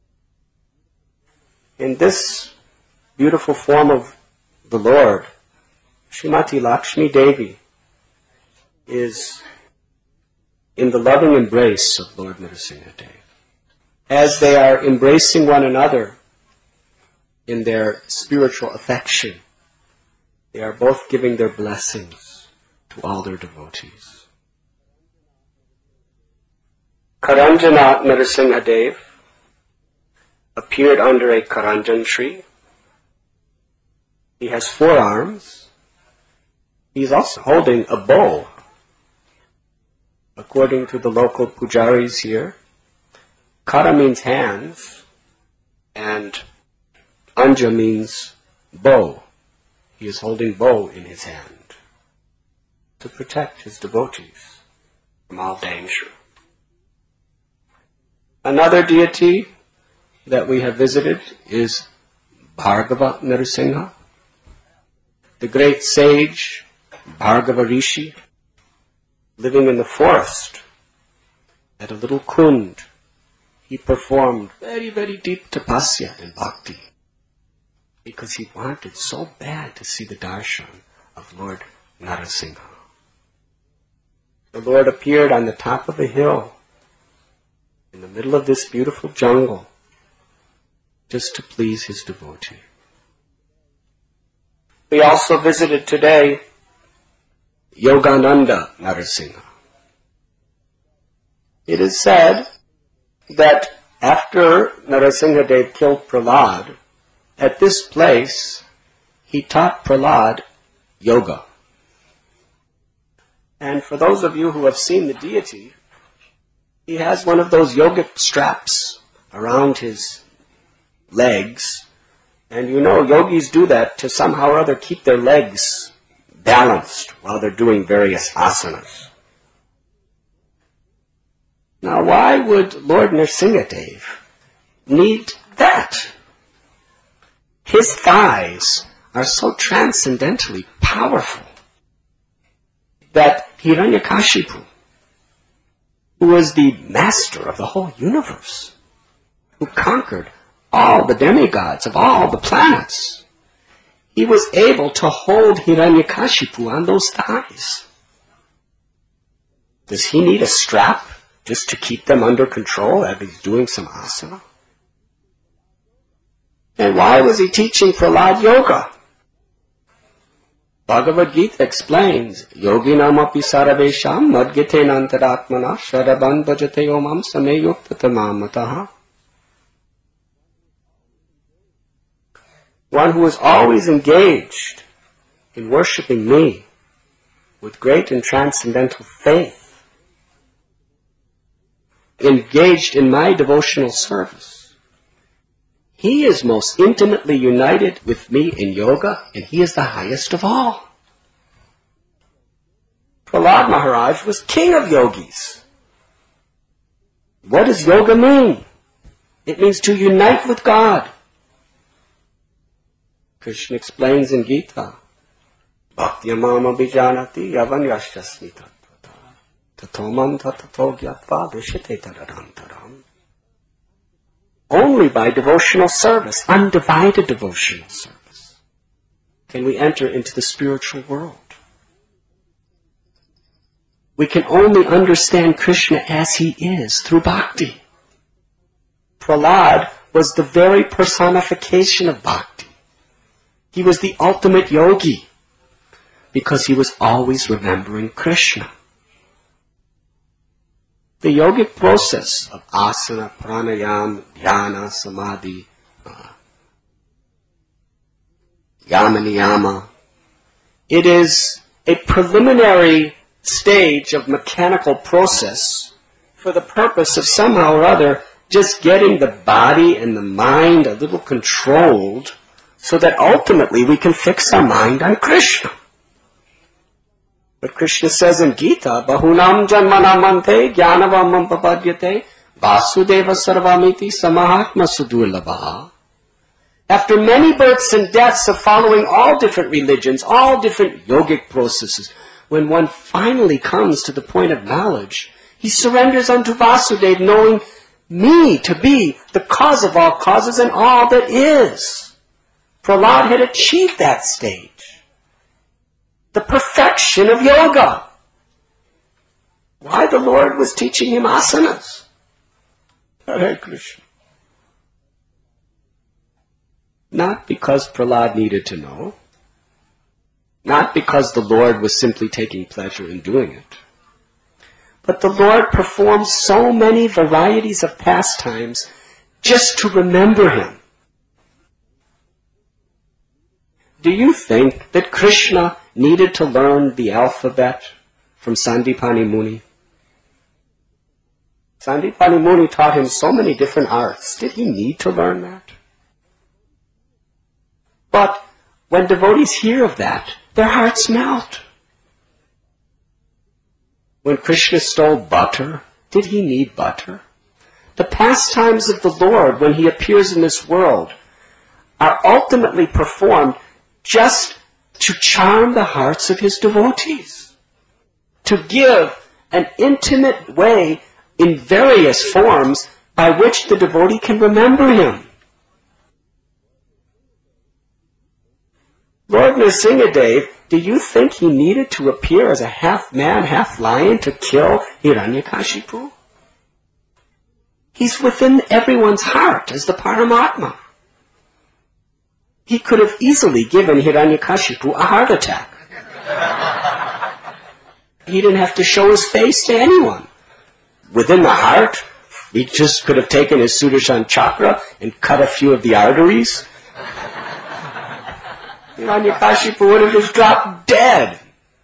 In this beautiful form of the Lord, Srimati Lakshmi Devi is in the loving embrace of Lord Narasimhadev. As they are embracing one another in their spiritual affection, they are both giving their blessings to all their devotees. Karanjana Narasimhadev appeared under a Karanjan tree. He has four arms. He is also holding a bow. According to the local pujaris here, Kara means hands, and Anja means bow. He is holding bow in his hand to protect his devotees from all danger. Another deity that we have visited is Bhargava Narasimha, the great sage Bhargava Rishi, living in the forest at a little kund. He performed very, very deep tapasya in bhakti because he wanted so bad to see the darshan of Lord Narasimha. The Lord appeared on the top of a hill in the middle of this beautiful jungle just to please his devotee. We also visited today Yogananda Narasimha. It is said that after Narasimhadev killed Prahlad, at this place he taught Prahlad yoga. And for those of you who have seen the deity, he has one of those yogic straps around his legs. And you know, yogis do that to somehow or other keep their legs balanced while they're doing various asanas. Now, why would Lord Narasimhadev need that? His thighs are so transcendentally powerful that Hiranyakashipu, who was the master of the whole universe, who conquered all the demigods of all the planets, he was able to hold Hiranyakashipu on those thighs. Does he need a strap just to keep them under control as he's doing some asana? And why was he teaching Prahlad yoga? Bhagavad Gita explains, Yoginam api saravesham madgitena antaratmana sharaban bhajate omam sameyuktatamamataha. One who is always engaged in worshipping me with great and transcendental faith, engaged in my devotional service, he is most intimately united with me in yoga, and he is the highest of all. Prahlad Maharaj was king of yogis. What does yoga mean? It means to unite with God. Krishna explains in Gita, Bhaktyamam abhijanati yavanyashyasmi tattvata tatomam tatato gyatva vishite tadarantaram. Only by devotional service, undivided devotional service, can we enter into the spiritual world. We can only understand Krishna as he is through bhakti. Prahlad was the very personification of bhakti. He was the ultimate yogi because he was always remembering Krishna. The yogic process of asana, pranayama, dhyana, samadhi, uh, yama niyama. It is a preliminary stage of mechanical process for the purpose of somehow or other just getting the body and the mind a little controlled so that ultimately we can fix our mind on Krishna. But Krishna says in Gita, Bahunam janmanam mante jnanavam papadyate vasudeva sarvamiti samahatma sudurlabha. After many births and deaths of following all different religions, all different yogic processes, when one finally comes to the point of knowledge, he surrenders unto Vasudeva, knowing me to be the cause of all causes and all that is. Prahlad had achieved that stage. The perfection of yoga. Why the Lord was teaching him asanas. Hare Krishna. Not because Prahlad needed to know. Not because the Lord was simply taking pleasure in doing it. But the Lord performed so many varieties of pastimes just to remember him. Do you think that Krishna needed to learn the alphabet from Sandipani Muni? Sandipani Muni taught him so many different arts. Did he need to learn that? But when devotees hear of that, their hearts melt. When Krishna stole butter, did he need butter? The pastimes of the Lord when he appears in this world are ultimately performed just to charm the hearts of his devotees, to give an intimate way in various forms by which the devotee can remember him. Lord Nrsingadev, do you think he needed to appear as a half-man, half-lion to kill Hiranyakashipu? He's within everyone's heart as the Paramatma. He could have easily given Hiranyakashipu a heart attack. He didn't have to show his face to anyone. Within the heart, he just could have taken his Sudarshan chakra and cut a few of the arteries. Hiranyakashipu would have just dropped dead.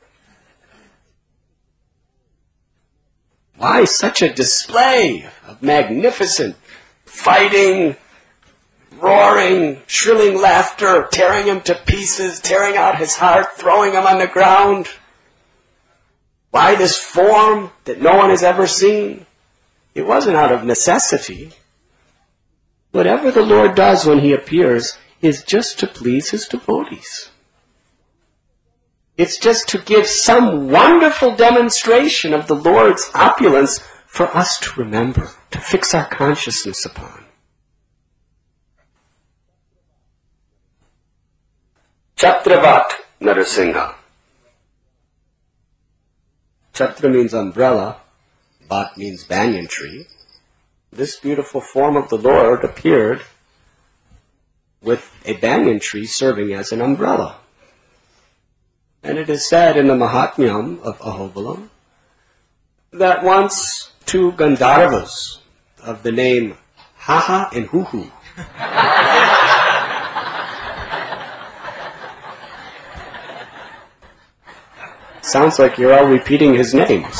Why such a display of magnificent fighting, roaring, shrilling laughter, tearing him to pieces, tearing out his heart, throwing him on the ground? Why this form that no one has ever seen? It wasn't out of necessity. Whatever the Lord does when he appears is just to please his devotees. It's just to give some wonderful demonstration of the Lord's opulence for us to remember, to fix our consciousness upon. Chatravat Narasingha. Chatra means umbrella, Vat means banyan tree. This beautiful form of the Lord appeared with a banyan tree serving as an umbrella. And it is said in the Mahatmyam of Ahobilam that once two Gandharvas of the name Haha and Huhu sounds like you're all repeating his names.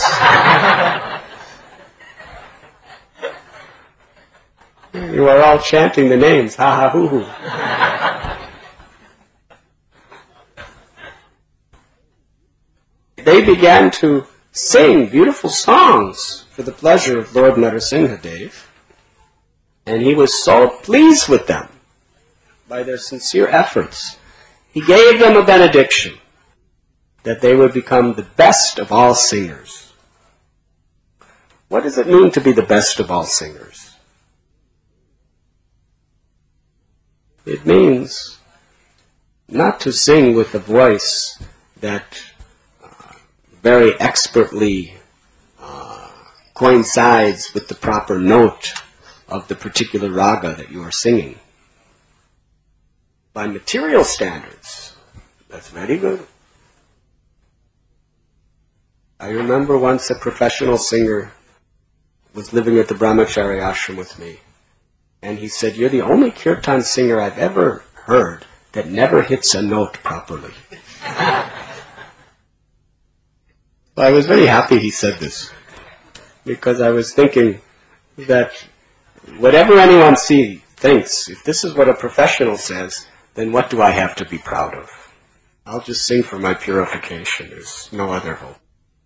You are all chanting the names, ha ha hoo hoo. They began to sing beautiful songs for the pleasure of Lord Nrsingadev, and he was so pleased with them by their sincere efforts. He gave them a benediction that they would become the best of all singers. What does it mean to be the best of all singers? It means not to sing with a voice that uh, very expertly uh, coincides with the proper note of the particular raga that you are singing. By material standards, that's very good. I remember once a professional singer was living at the Brahmachari ashram with me. And he said, "You're the only kirtan singer I've ever heard that never hits a note properly. I was very happy he said this, because I was thinking that whatever anyone sees, thinks, if this is what a professional says, then what do I have to be proud of? I'll just sing for my purification. There's no other hope.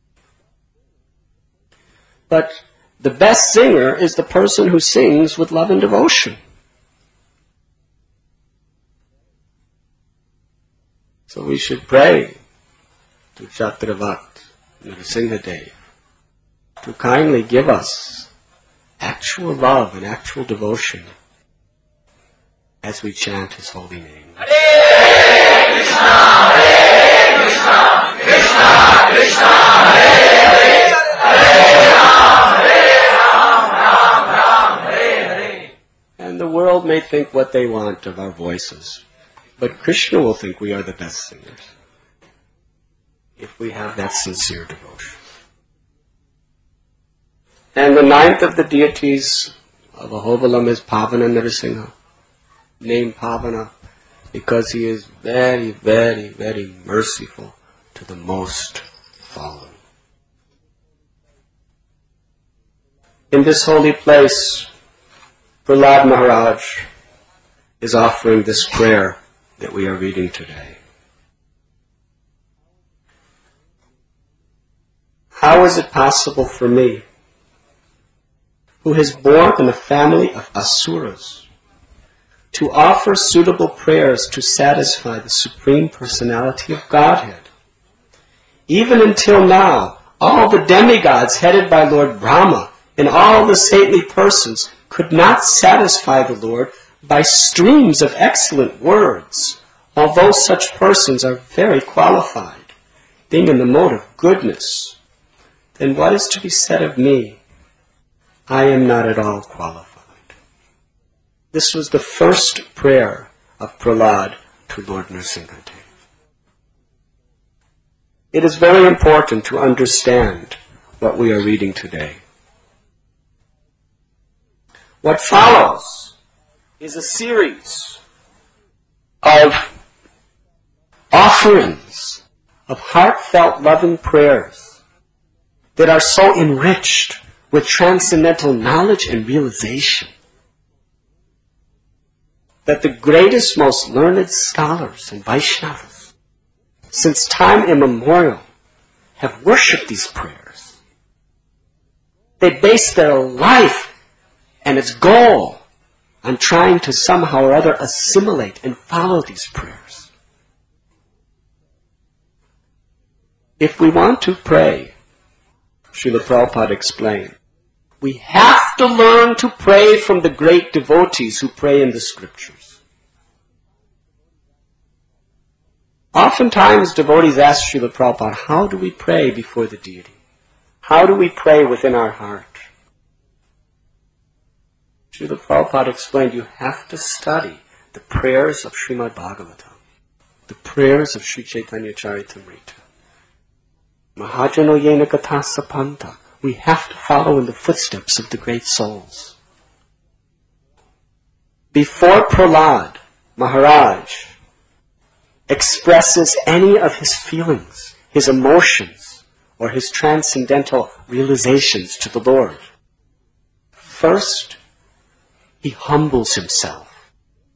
But the best singer is the person who sings with love and devotion. So we should pray to Chakravat, Nrsimhadev, to kindly give us actual love and actual devotion as we chant His holy name. Hare Krishna, Hare Krishna, Krishna Krishna, Hare Hare, Hare Ram, Hare Ram, Ram Ram, Hare Hare. And the world may think what they want of our voices, but Krishna will think we are the best singers if we have that sincere devotion. And the ninth of the deities of Ahobilam is Pavana Nrsimha, named Pavana because he is very, very, very merciful to the most fallen. In this holy place, Prahlad Maharaj is offering this prayer that we are reading today. How is it possible for me, who has born in a family of asuras, to offer suitable prayers to satisfy the Supreme Personality of Godhead? Even until now, all the demigods headed by Lord Brahma and all the saintly persons could not satisfy the Lord by streams of excellent words, although such persons are very qualified, being in the mode of goodness. Then what is to be said of me? I am not at all qualified. This was the first prayer of Prahlad to Lord Nrsimhadev. It is very important to understand what we are reading today. What follows is a series of offerings of heartfelt loving prayers that are so enriched with transcendental knowledge and realization that the greatest, most learned scholars and Vaishnavas, since time immemorial, have worshipped these prayers. They base their life and its goal on trying to somehow or other assimilate and follow these prayers. If we want to pray, Srila Prabhupada explained, we have to learn to pray from the great devotees who pray in the scriptures. Oftentimes devotees ask Srila Prabhupada, how do we pray before the deity? How do we pray within our heart? Srila Prabhupada explained, you have to study the prayers of Srimad Bhagavatam, the prayers of Sri Chaitanya Charitamrita. Mahajano Yena Katha Sapanta. We have to follow in the footsteps of the great souls. Before Prahlad Maharaj expresses any of his feelings, his emotions, or his transcendental realizations to the Lord, first he humbles himself.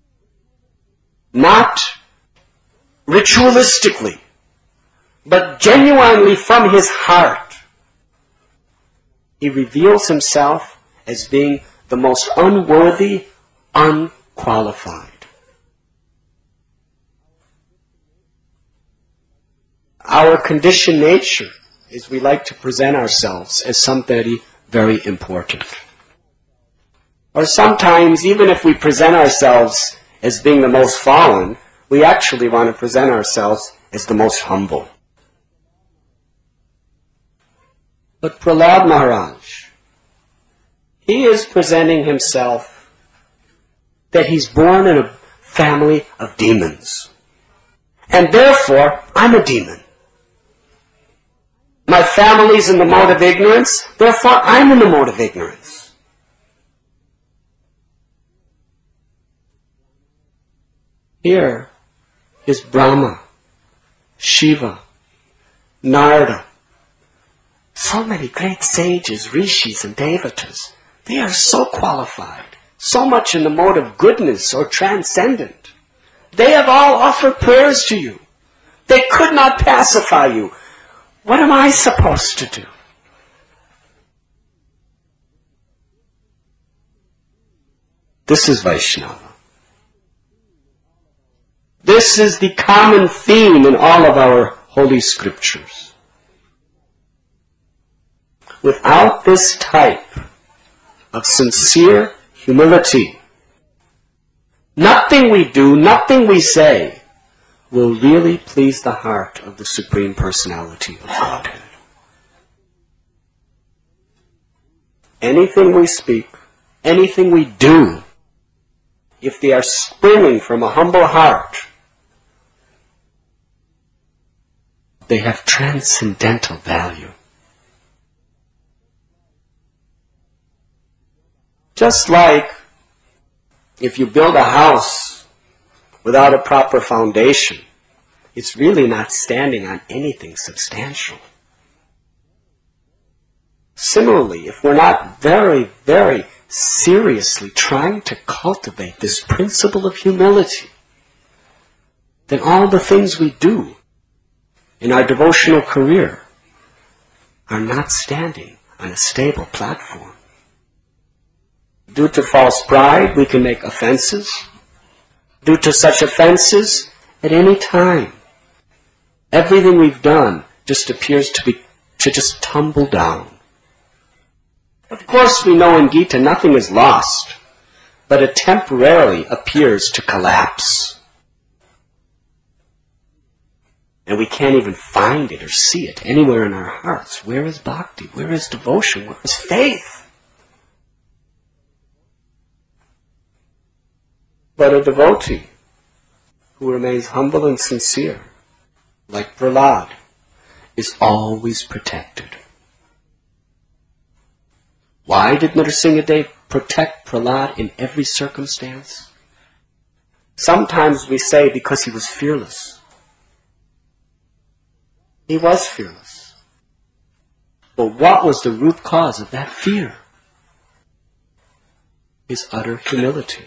Not ritualistically, but genuinely from his heart. He reveals himself as being the most unworthy, unqualified. Our conditioned nature is we like to present ourselves as somebody very important. Or sometimes, even if we present ourselves as being the most fallen, we actually want to present ourselves as the most humble. But Prahlad Maharaj, he is presenting himself that he's born in a family of demons. And therefore, I'm a demon. My family's in the mode of ignorance, therefore I'm in the mode of ignorance. Here, is Brahma, Shiva, Narada. So many great sages, rishis and devatas. They are so qualified, so much in the mode of goodness or transcendent. They have all offered prayers to you. They could not pacify you. What am I supposed to do? This is Vaishnava. This is the common theme in all of our holy scriptures. Without this type of sincere humility, nothing we do, nothing we say will really please the heart of the Supreme Personality of Godhead. Anything we speak, anything we do, if they are springing from a humble heart, they have transcendental value. Just like if you build a house without a proper foundation, it's really not standing on anything substantial. Similarly, if we're not very, very seriously trying to cultivate this principle of humility, then all the things we do in our devotional career are not standing on a stable platform. Due to false pride, we can make offenses. Due to such offenses, at any time, everything we've done just appears to be to just tumble down. Of course, we know in Gita nothing is lost, but it temporarily appears to collapse. And we can't even find it or see it anywhere in our hearts. Where is bhakti? Where is devotion? Where is faith? But a devotee who remains humble and sincere, like Prahlad, is always protected. Why did Nrsimhadev protect Prahlad in every circumstance? Sometimes we say because he was fearless. He was fearless. But what was the root cause of that fear? His utter humility.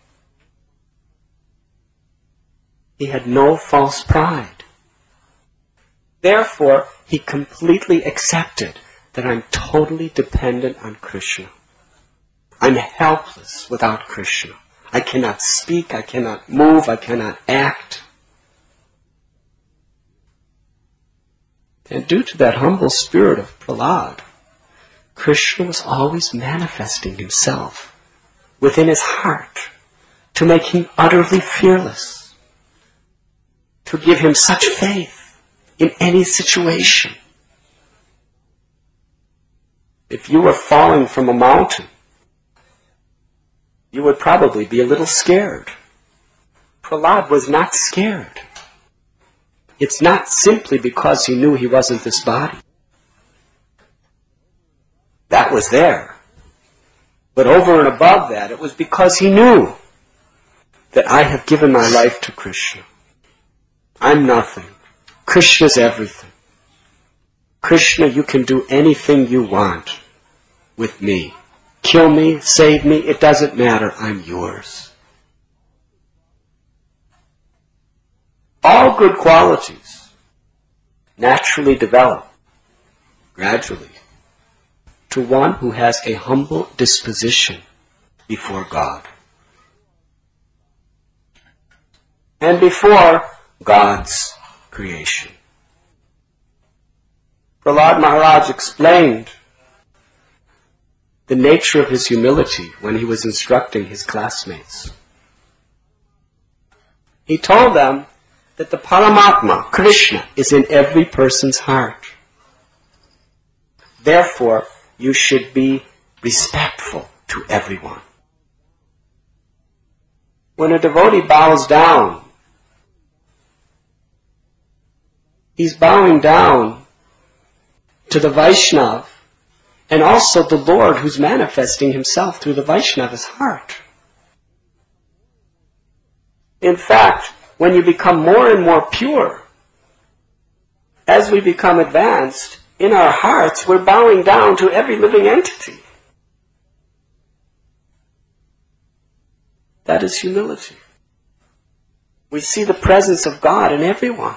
He had no false pride. Therefore, he completely accepted that I'm totally dependent on Krishna. I'm helpless without Krishna. I cannot speak, I cannot move, I cannot act. And due to that humble spirit of Prahlad, Krishna was always manifesting himself within his heart to make him utterly fearless, to give him such faith in any situation. If you were falling from a mountain, you would probably be a little scared. Prahlad was not scared. It's not simply because he knew he wasn't this body. That was there. But over and above that, it was because he knew that I have given my life to Krishna. I'm nothing. Krishna's everything. Krishna, you can do anything you want with me. Kill me, save me, it doesn't matter. I'm yours. All good qualities naturally develop, gradually, to one who has a humble disposition before God. And before God's creation. Prahlad Maharaj explained the nature of his humility when he was instructing his classmates. He told them that the Paramatma, Krishna, is in every person's heart. Therefore, you should be respectful to everyone. When a devotee bows down, he's bowing down to the Vaishnav and also the Lord who's manifesting himself through the Vaishnava's heart. In fact, when you become more and more pure, as we become advanced, in our hearts we're bowing down to every living entity. That is humility. We see the presence of God in everyone.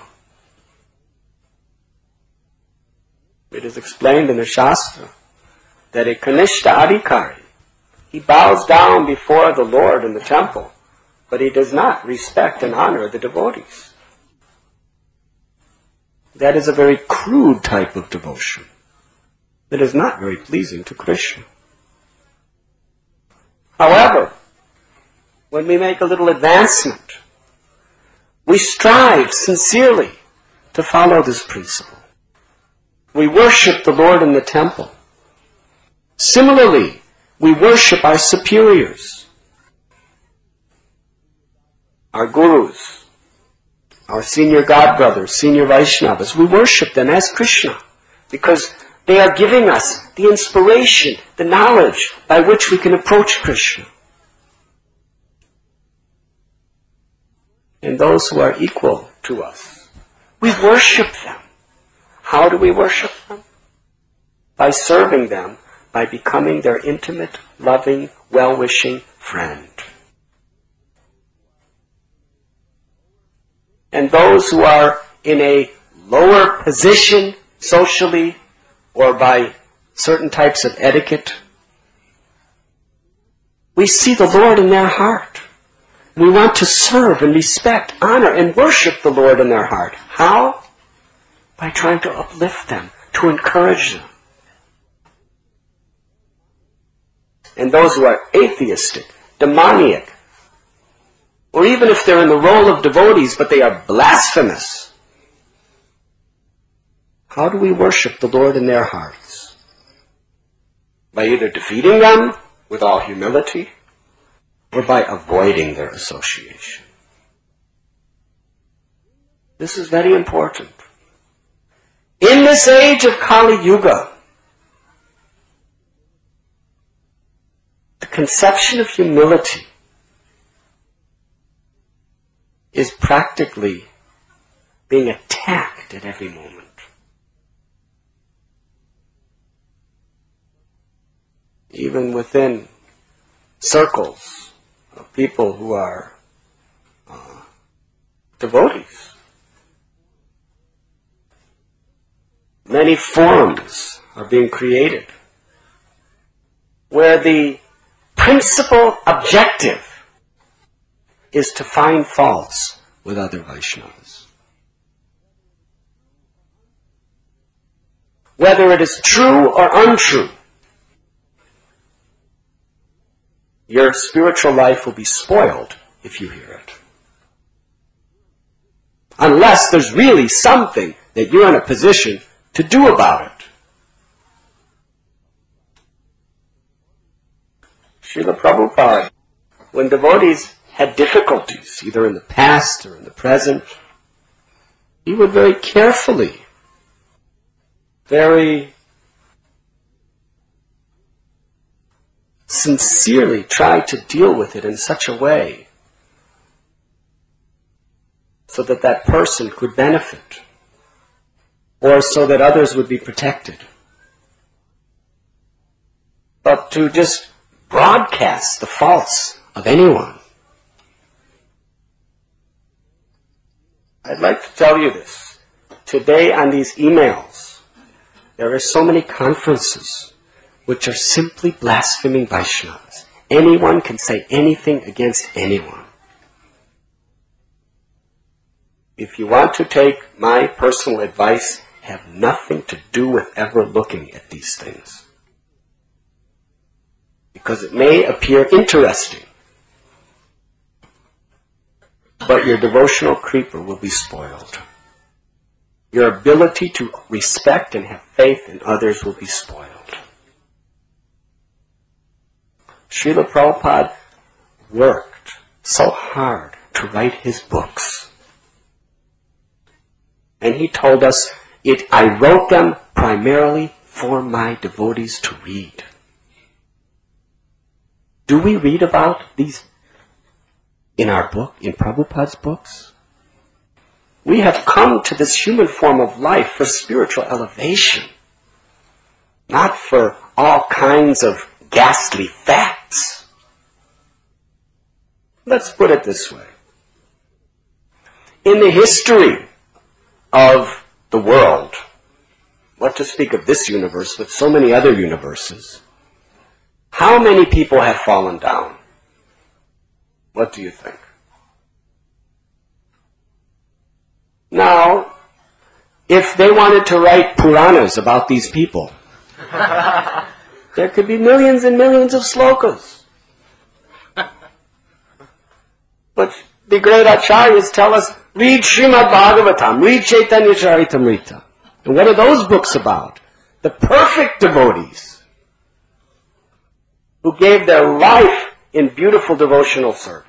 It is explained in the Shastra that a Kanishta Adhikari, he bows down before the Lord in the temple, but he does not respect and honor the devotees. That is a very crude type of devotion that is not very pleasing to Krishna. However, when we make a little advancement, we strive sincerely to follow this principle. We worship the Lord in the temple. Similarly, we worship our superiors, our gurus, our senior godbrothers, senior Vaishnavas. We worship them as Krishna because they are giving us the inspiration, the knowledge by which we can approach Krishna. And those who are equal to us, we worship them. How do we worship them? By serving them, by becoming their intimate, loving, well-wishing friend. And those who are in a lower position socially or by certain types of etiquette, we see the Lord in their heart. We want to serve and respect, honor, and worship the Lord in their heart. How? By trying to uplift them, to encourage them. And those who are atheistic, demoniac, or even if they're in the role of devotees, but they are blasphemous, how do we worship the Lord in their hearts? By either defeating them with all humility, or by avoiding their association. This is very important. In this age of Kali Yuga, the conception of humility is practically being attacked at every moment. Even within circles of people who are uh, devotees. Many forums are being created where the principal objective is to find faults with other Vaishnavas. Whether it is true or untrue, your spiritual life will be spoiled if you hear it. Unless there's really something that you're in a position to do about it. Srila Prabhupada, when devotees had difficulties, either in the past or in the present, he would very carefully, very sincerely try to deal with it in such a way so that that person could benefit, or so that others would be protected. But to just broadcast the faults of anyone. I'd like to tell you this. Today on these emails, there are so many conferences which are simply blaspheming Vaishnavas. Anyone can say anything against anyone. If you want to take my personal advice, have nothing to do with ever looking at these things. Because it may appear interesting, but your devotional creeper will be spoiled. Your ability to respect and have faith in others will be spoiled. Srila Prabhupada worked so hard to write his books. And he told us, it, I wrote them primarily for my devotees to read. Do we read about these in our book, in Prabhupada's books? We have come to this human form of life for spiritual elevation, not for all kinds of ghastly facts. Let's put it this way. In the history of the world, what to speak of this universe, but so many other universes, how many people have fallen down? What do you think? Now, if they wanted to write Puranas about these people, there could be millions and millions of slokas. But the great acharyas tell us, read Srimad Bhagavatam, read Chaitanya Charitamrita. And what are those books about? The perfect devotees who gave their life in beautiful devotional service.